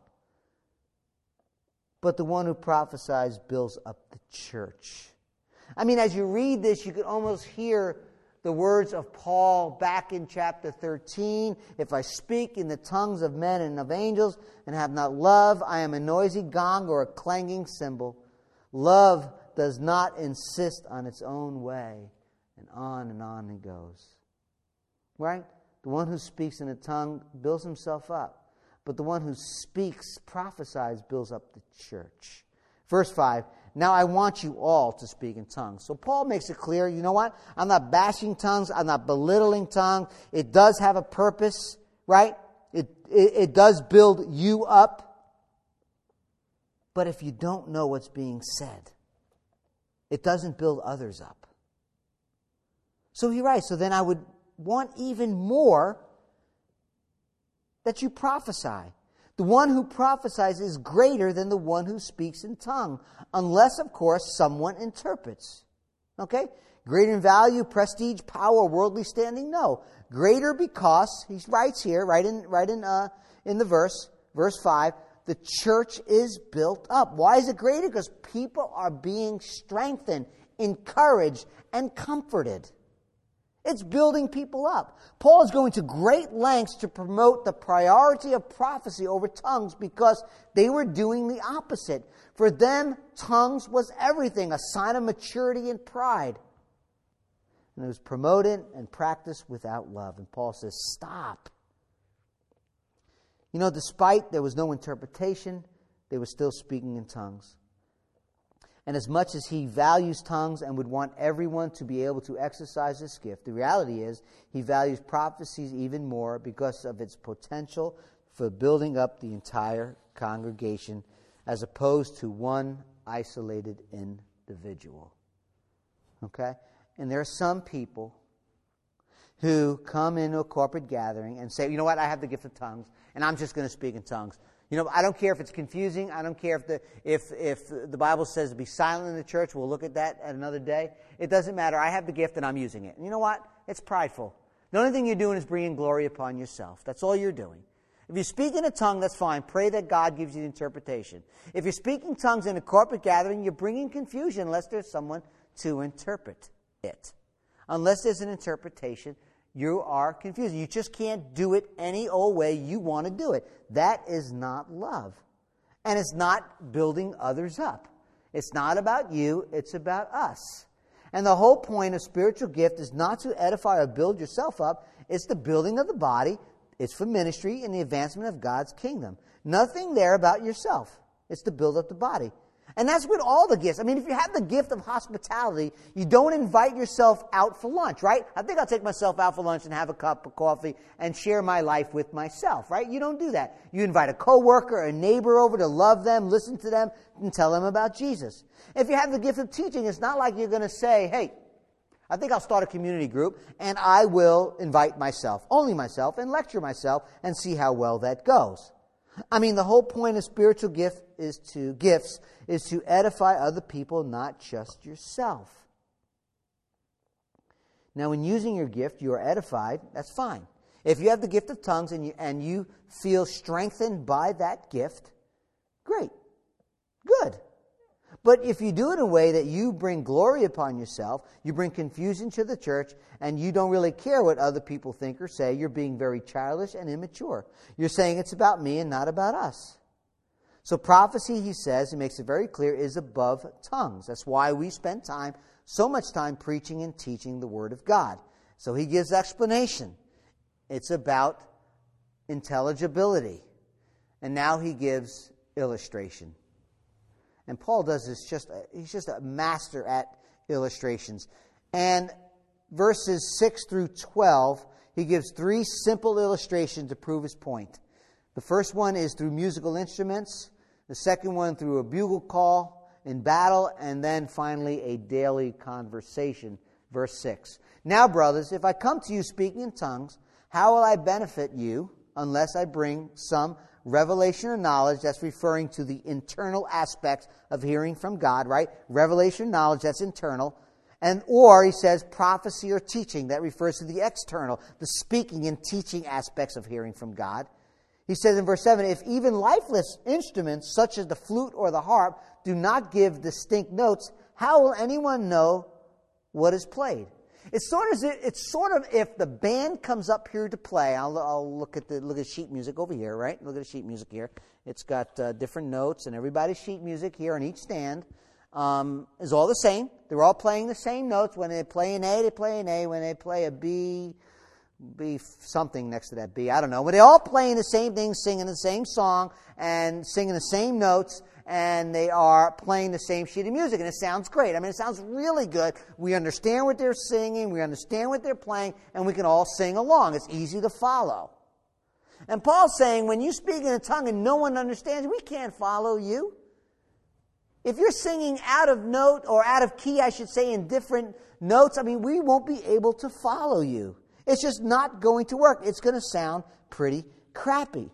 but the one who prophesies builds up the church. I mean, as you read this, you could almost hear the words of Paul back in chapter thirteen. If I speak in the tongues of men and of angels and have not love, I am a noisy gong or a clanging cymbal. Love does not insist on its own way. And on and on it goes. Right? The one who speaks in a tongue builds himself up. But the one who speaks, prophesies, builds up the church. Verse five. Now I want you all to speak in tongues. So Paul makes it clear, you know what? I'm not bashing tongues. I'm not belittling tongues. It does have a purpose, right? It, it, it does build you up. But if you don't know what's being said, it doesn't build others up. So he writes, so then I would want even more that you prophesy. The one who prophesies is greater than the one who speaks in tongue, unless, of course, someone interprets. Okay? Greater in value, prestige, power, worldly standing? No. Greater because, he writes here, right in right in uh, in the verse, verse five, the church is built up. Why is it greater? Because people are being strengthened, encouraged, and comforted. It's building people up. Paul is going to great lengths to promote the priority of prophecy over tongues because they were doing the opposite. For them, tongues was everything, a sign of maturity and pride. And it was promoted and practiced without love. And Paul says, stop. You know, despite there was no interpretation, they were still speaking in tongues. And as much as he values tongues and would want everyone to be able to exercise this gift, the reality is he values prophecies even more because of its potential for building up the entire congregation as opposed to one isolated individual. Okay? And there are some people who come into a corporate gathering and say, you know what, I have the gift of tongues, and I'm just going to speak in tongues. You know, I don't care if it's confusing. I don't care if the if if the Bible says to be silent in the church. We'll look at that at another day. It doesn't matter. I have the gift and I'm using it. And you know what? It's prideful. The only thing you're doing is bringing glory upon yourself. That's all you're doing. If you speak in a tongue, that's fine. Pray that God gives you the interpretation. If you're speaking tongues in a corporate gathering, you're bringing confusion unless there's someone to interpret it. Unless there's an interpretation, you are confused. You just can't do it any old way you want to do it. That is not love. And it's not building others up. It's not about you, it's about us. And the whole point of spiritual gift is not to edify or build yourself up. It's the building of the body. It's for ministry and the advancement of God's kingdom. Nothing there about yourself. It's to build up the body. And that's with all the gifts. I mean, if you have the gift of hospitality, you don't invite yourself out for lunch, right? I think I'll take myself out for lunch and have a cup of coffee and share my life with myself, right? You don't do that. You invite a coworker, a neighbor over to love them, listen to them, and tell them about Jesus. If you have the gift of teaching, it's not like you're going to say, hey, I think I'll start a community group, and I will invite myself, only myself, and lecture myself, and see how well that goes. I mean, the whole point of spiritual gift is to gifts is to edify other people, not just yourself. Now, when using your gift, you are edified. That's fine. If you have the gift of tongues and you and you feel strengthened by that gift, great, good. But if you do it in a way that you bring glory upon yourself, you bring confusion to the church, and you don't really care what other people think or say, you're being very childish and immature. You're saying it's about me and not about us. So prophecy, he says, he makes it very clear, is above tongues. That's why we spend time, so much time preaching and teaching the Word of God. So he gives explanation. It's about intelligibility. And now he gives illustration. And Paul does this just, he's just a master at illustrations. And verses six through twelve, he gives three simple illustrations to prove his point. The first one is through musical instruments. The second one through a bugle call in battle. And then finally a daily conversation. Verse six. Now, brothers, if I come to you speaking in tongues, how will I benefit you unless I bring some revelation or knowledge? That's referring to the internal aspects of hearing from God, right? Revelation, knowledge, that's internal. And or, he says, prophecy or teaching. That refers to the external, the speaking and teaching aspects of hearing from God. He says in verse seven, if even lifeless instruments, such as the flute or the harp, do not give distinct notes, how will anyone know what is played? It's sort of it's sort of if the band comes up here to play. I'll, I'll look at the look at sheet music over here, right? Look at the sheet music here. It's got uh, different notes, and everybody's sheet music here on each stand um, is all the same. They're all playing the same notes. When they play an A, they play an A. When they play a B, B something next to that B, I don't know. But they all playing the same thing, singing the same song, and singing the same notes. And they are playing the same sheet of music, and it sounds great. I mean, it sounds really good. We understand what they're singing, we understand what they're playing, and we can all sing along. It's easy to follow. And Paul's saying, when you speak in a tongue and no one understands, we can't follow you. If you're singing out of note, or out of key, I should say, in different notes, I mean, we won't be able to follow you. It's just not going to work. It's going to sound pretty crappy.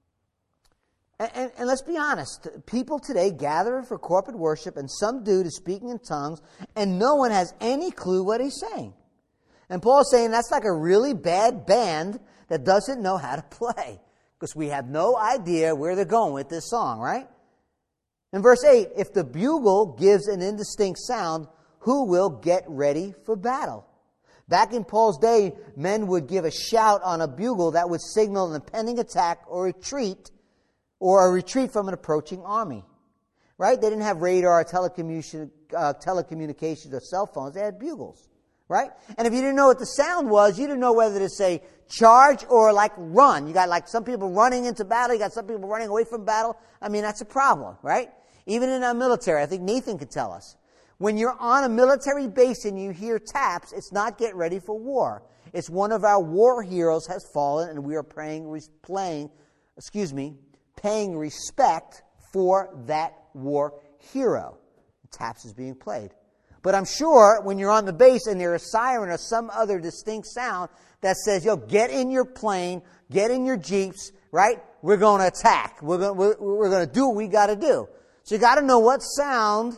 And, and, and let's be honest, people today gather for corporate worship, and some dude is speaking in tongues, and no one has any clue what he's saying. And Paul's saying that's like a really bad band that doesn't know how to play, because we have no idea where they're going with this song, right? In verse eight, if the bugle gives an indistinct sound, who will get ready for battle? Back in Paul's day, men would give a shout on a bugle that would signal an impending attack or retreat, or a retreat from an approaching army, right? They didn't have radar, or telecommunication, uh, telecommunications, or cell phones. They had bugles, right? And if you didn't know what the sound was, you didn't know whether to say charge or like run. You got like some people running into battle. You got some people running away from battle. I mean, that's a problem, right? Even in our military, I think Nathan could tell us. When you're on a military base and you hear taps, it's not get ready for war. It's one of our war heroes has fallen, and we are praying, playing, excuse me, paying respect for that war hero. Taps is being played. But I'm sure when you're on the base and there's a siren or some other distinct sound that says, yo, get in your plane, get in your jeeps, right? We're going to attack. We're going we're, we're going to do what we got to do. So you got to know what sound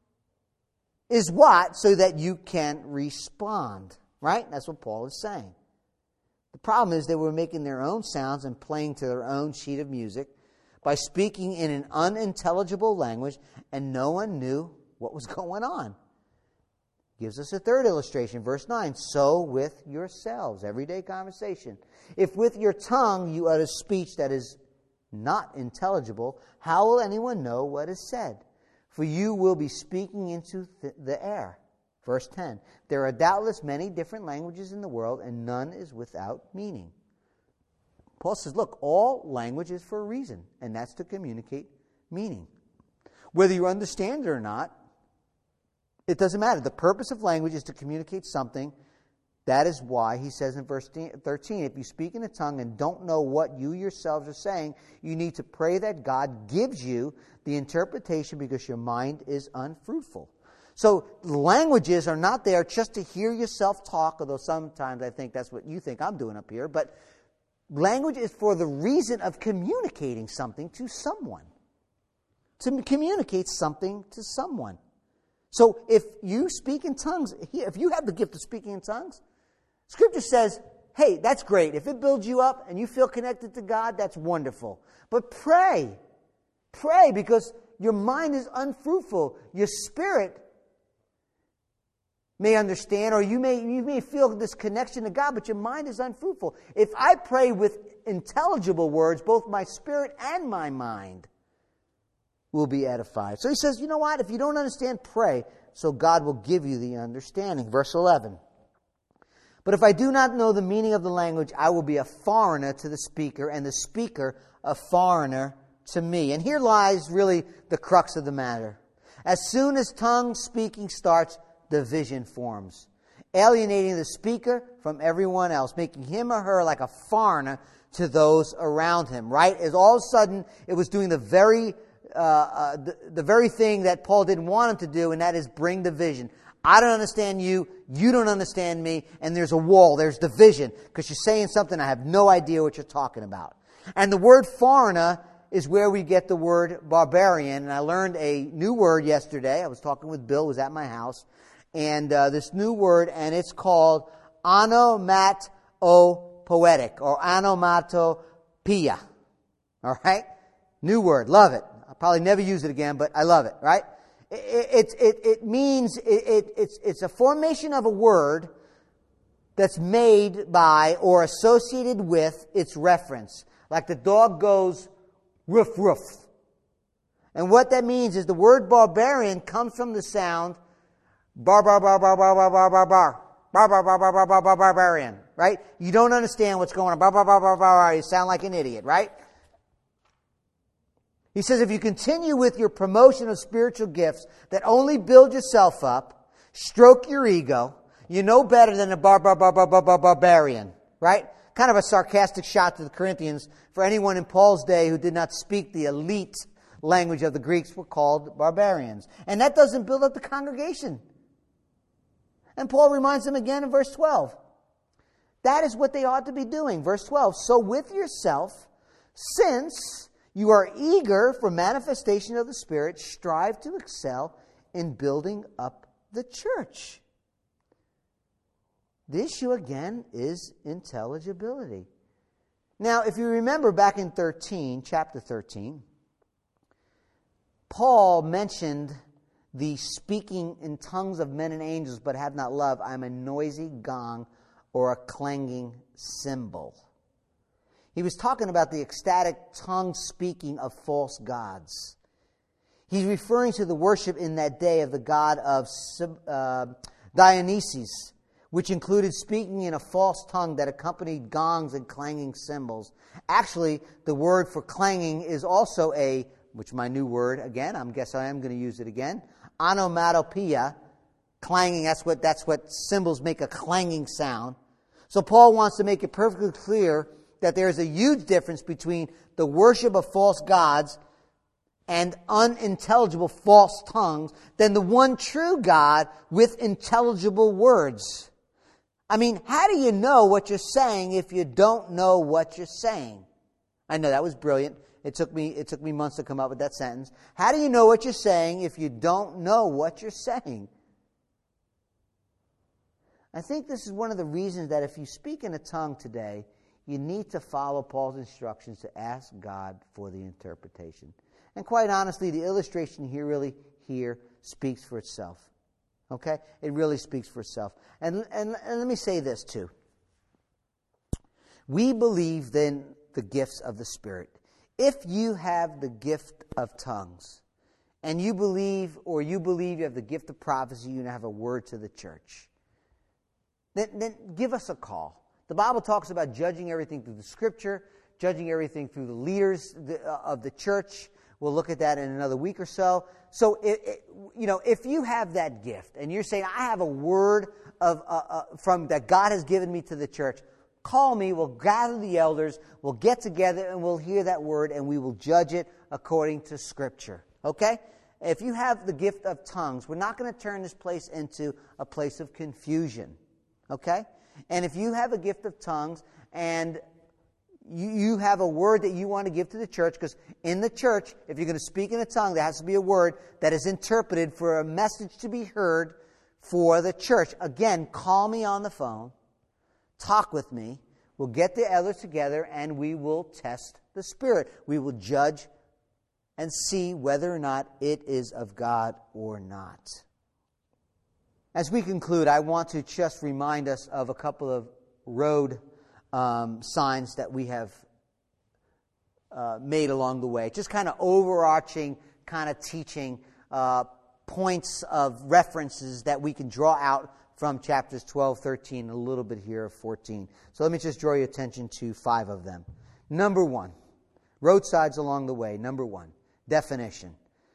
is what so that you can respond, right? That's what Paul is saying. The problem is they were making their own sounds and playing to their own sheet of music by speaking in an unintelligible language, and no one knew what was going on. Gives us a third illustration, verse nine. So with yourselves, everyday conversation. If with your tongue you utter speech that is not intelligible, how will anyone know what is said? For you will be speaking into th- the air. Verse ten. There are doubtless many different languages in the world, and none is without meaning. Paul says, look, all language is for a reason, and that's to communicate meaning. Whether you understand it or not, it doesn't matter. The purpose of language is to communicate something. That is why he says in verse thirteen, if you speak in a tongue and don't know what you yourselves are saying, you need to pray that God gives you the interpretation because your mind is unfruitful. So languages are not there just to hear yourself talk, although sometimes I think that's what you think I'm doing up here. But language is for the reason of communicating something to someone. To communicate something to someone. So if you speak in tongues, if you have the gift of speaking in tongues, Scripture says, hey, that's great. If it builds you up and you feel connected to God, that's wonderful. But pray. Pray because your mind is unfruitful. Your spirit may understand, or you may, you may feel this connection to God, but your mind is unfruitful. If I pray with intelligible words, both my spirit and my mind will be edified. So he says, you know what? If you don't understand, pray, so God will give you the understanding. Verse eleven. But if I do not know the meaning of the language, I will be a foreigner to the speaker, and the speaker a foreigner to me. And here lies really the crux of the matter. As soon as tongue speaking starts, division forms, alienating the speaker from everyone else, making him or her like a foreigner to those around him, right? As all of a sudden, it was doing the very uh, uh, the, the very thing that Paul didn't want him to do, and that is bring division. I don't understand you, you don't understand me, and there's a wall, there's division, because you're saying something I have no idea what you're talking about. And the word foreigner is where we get the word barbarian, and I learned a new word yesterday. I was talking with Bill, who was at my house, and uh, this new word, and it's called onomatopoetic, or onomatopoeia. All right? New word, love it. I'll probably never use it again, but I love it, right? It, it, it, it means, it, it, it's, it's a formation of a word that's made by or associated with its reference. Like the dog goes, roof, roof. And what that means is the word barbarian comes from the sound bar, bar, bar, bar, bar, bar, bar, bar, bar. Bar, bar, bar, bar, bar, bar, bar, barbarian, right? You don't understand what's going on. Bar, bar, bar, bar, bar, you sound like an idiot, right? He says, if you continue with your promotion of spiritual gifts that only build yourself up, stroke your ego, you know better than a bar, bar, bar, bar, bar, bar, barbarian, right? Kind of a sarcastic shot to the Corinthians. For anyone in Paul's day who did not speak the elite language of the Greeks were called barbarians. And that doesn't build up the congregation. And Paul reminds them again in verse twelve. That is what they ought to be doing. Verse twelve, so with yourself, since you are eager for manifestation of the Spirit, strive to excel in building up the church. The issue again is intelligibility. Now, if you remember back in thirteen, chapter thirteen, Paul mentioned the speaking in tongues of men and angels but have not love. I'm a noisy gong or a clanging cymbal. He was talking about the ecstatic tongue speaking of false gods. He's referring to the worship in that day of the god of uh, Dionysus, which included speaking in a false tongue that accompanied gongs and clanging cymbals. Actually, the word for clanging is also a, which my new word, again, I guess I am going to use it again, onomatopoeia, clanging, that's what, that's what cymbals make a clanging sound. So Paul wants to make it perfectly clear that there is a huge difference between the worship of false gods and unintelligible false tongues than the one true God with intelligible words. I mean, how do you know what you're saying if you don't know what you're saying? I know that was brilliant. It took me it took me months to come up with that sentence. How do you know what you're saying if you don't know what you're saying? I think this is one of the reasons that if you speak in a tongue today, you need to follow Paul's instructions to ask God for the interpretation. And quite honestly, the illustration here really here speaks for itself. Okay? It really speaks for itself. And, and, and let me say this too. We believe in the gifts of the Spirit. If you have the gift of tongues, and you believe, or you believe you have the gift of prophecy, you have a word to the church, then, then give us a call. The Bible talks about judging everything through the Scripture, judging everything through the leaders of the church. We'll look at that in another week or so. So, it, it, you know, if you have that gift, and you're saying, I have a word of uh, uh, from that God has given me to the church, call me, we'll gather the elders, we'll get together, and we'll hear that word, and we will judge it according to Scripture. Okay? If you have the gift of tongues, we're not going to turn this place into a place of confusion. Okay? And if you have a gift of tongues, and you, you have a word that you want to give to the church, because in the church, if you're going to speak in a tongue, there has to be a word that is interpreted for a message to be heard for the church. Again, call me on the phone. Talk with me. We'll get the elders together and we will test the Spirit. We will judge and see whether or not it is of God or not. As we conclude, I want to just remind us of a couple of road um, signs that we have uh, made along the way. Just kind of overarching, kind of teaching uh, points of references that we can draw out from chapters twelve, thirteen, a little bit here of fourteen. So let me just draw your attention to five of them. Number one, roadsides along the way. Number one, definition.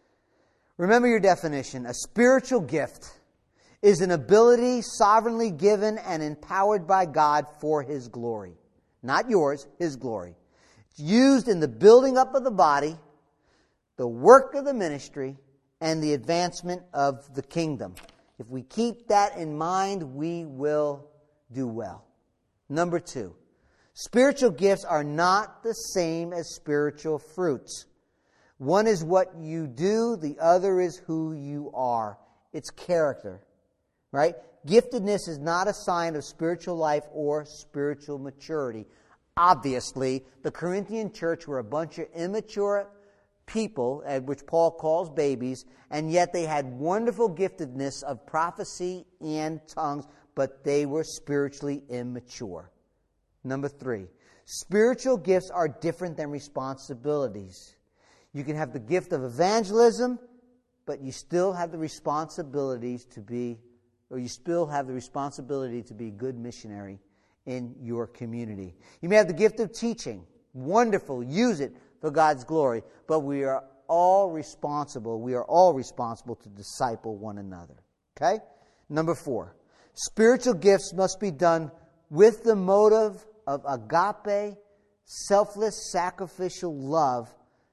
Remember your definition. A spiritual gift is an ability sovereignly given and empowered by God for His glory. Not yours, His glory. It's used in the building up of the body, the work of the ministry, and the advancement of the kingdom. If we keep that in mind, we will do well. Number two, spiritual gifts are not the same as spiritual fruits. One is what you do, the other is who you are. It's character, right? Giftedness is not a sign of spiritual life or spiritual maturity. Obviously, the Corinthian church were a bunch of immature people, which Paul calls babies, and yet they had wonderful giftedness of prophecy and tongues, but they were spiritually immature. Number three, spiritual gifts are different than responsibilities. You can have the gift of evangelism, but you still have the responsibilities to be, or you still have the responsibility to be a good missionary in your community. You may have the gift of teaching. Wonderful. Use it for God's glory. But we are all responsible. We are all responsible to disciple one another. Okay? Number four. Spiritual gifts must be done with the motive of agape, selfless, sacrificial love,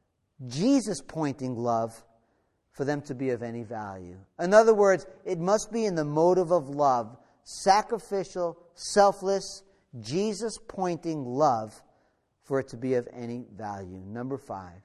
Jesus-pointing love, for them to be of any value. In other words, it must be in the motive of love, sacrificial, selfless, Jesus-pointing love, for it to be of any value. Number five.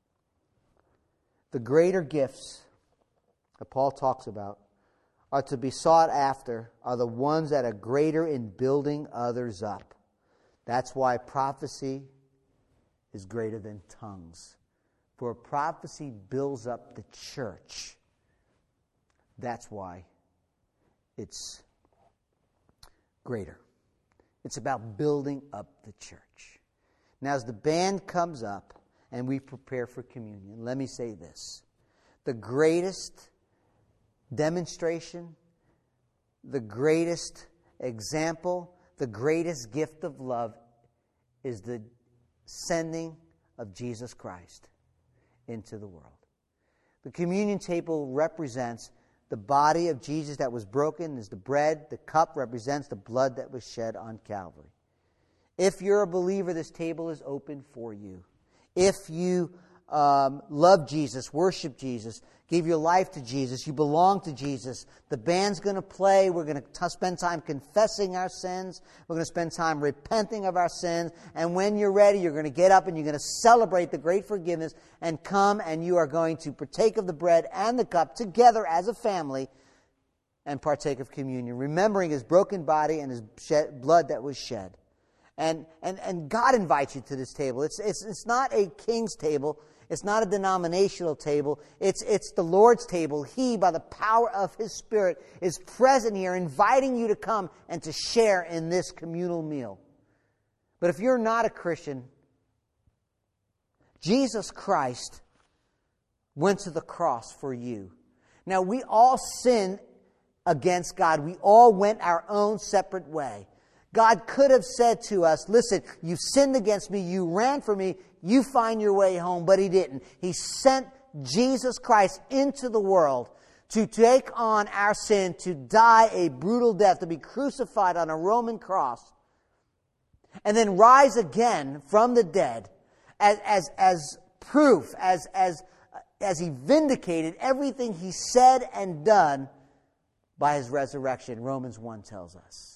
The greater gifts that Paul talks about are to be sought after are the ones that are greater in building others up. That's why prophecy is greater than tongues. For prophecy builds up the church. That's why it's greater. It's about building up the church. Now, as the band comes up and we prepare for communion, let me say this. The greatest demonstration, the greatest example, the greatest gift of love is the sending of Jesus Christ into the world. The communion table represents the body of Jesus that was broken, is the bread. The cup represents the blood that was shed on Calvary. If you're a believer, this table is open for you. If you um, love Jesus, worship Jesus, give your life to Jesus, you belong to Jesus, the band's going to play. We're going to spend time confessing our sins. We're going to spend time repenting of our sins. And when you're ready, you're going to get up and you're going to celebrate the great forgiveness and come and you are going to partake of the bread and the cup together as a family and partake of communion, remembering his broken body and his shed, blood that was shed. And, and, and God invites you to this table. It's, it's, it's not a king's table. It's not a denominational table. It's, it's the Lord's table. He, by the power of his Spirit, is present here, inviting you to come and to share in this communal meal. But if you're not a Christian, Jesus Christ went to the cross for you. Now, we all sin against God. We all went our own separate way. God could have said to us, listen, you sinned against me, you ran from me, you find your way home, but he didn't. He sent Jesus Christ into the world to take on our sin, to die a brutal death, to be crucified on a Roman cross, and then rise again from the dead as, as, as proof, as, as, as he vindicated everything he said and done by his resurrection, Romans one tells us.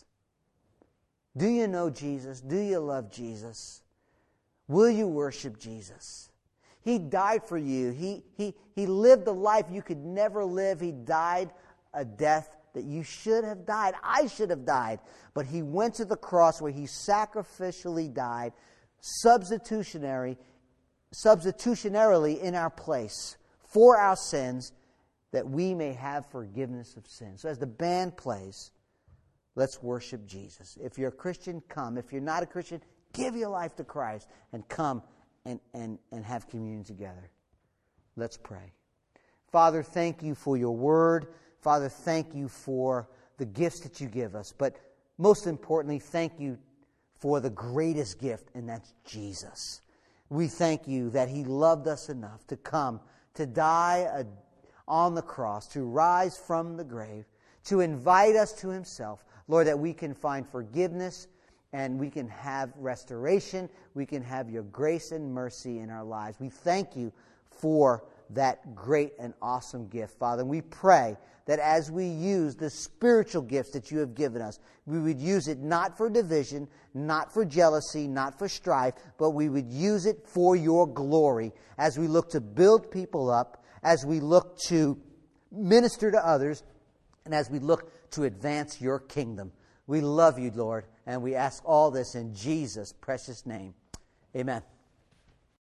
Do you know Jesus? Do you love Jesus? Will you worship Jesus? He died for you. He, he, he lived a life you could never live. He died a death that you should have died. I should have died. But he went to the cross where he sacrificially died, substitutionary, substitutionarily in our place for our sins, that we may have forgiveness of sins. So as the band plays, let's worship Jesus. If you're a Christian, come. If you're not a Christian, give your life to Christ and come and, and, and have communion together. Let's pray. Father, thank you for your word. Father, thank you for the gifts that you give us. But most importantly, thank you for the greatest gift, and that's Jesus. We thank you that he loved us enough to come, to die a on the cross, to rise from the grave, to invite us to himself. Lord, that we can find forgiveness and we can have restoration. We can have your grace and mercy in our lives. We thank you for that great and awesome gift, Father. And we pray that as we use the spiritual gifts that you have given us, we would use it not for division, not for jealousy, not for strife, but we would use it for your glory as we look to build people up, as we look to minister to others, and as we look to advance your kingdom. We love you, Lord, and we ask all this in Jesus' precious name. Amen.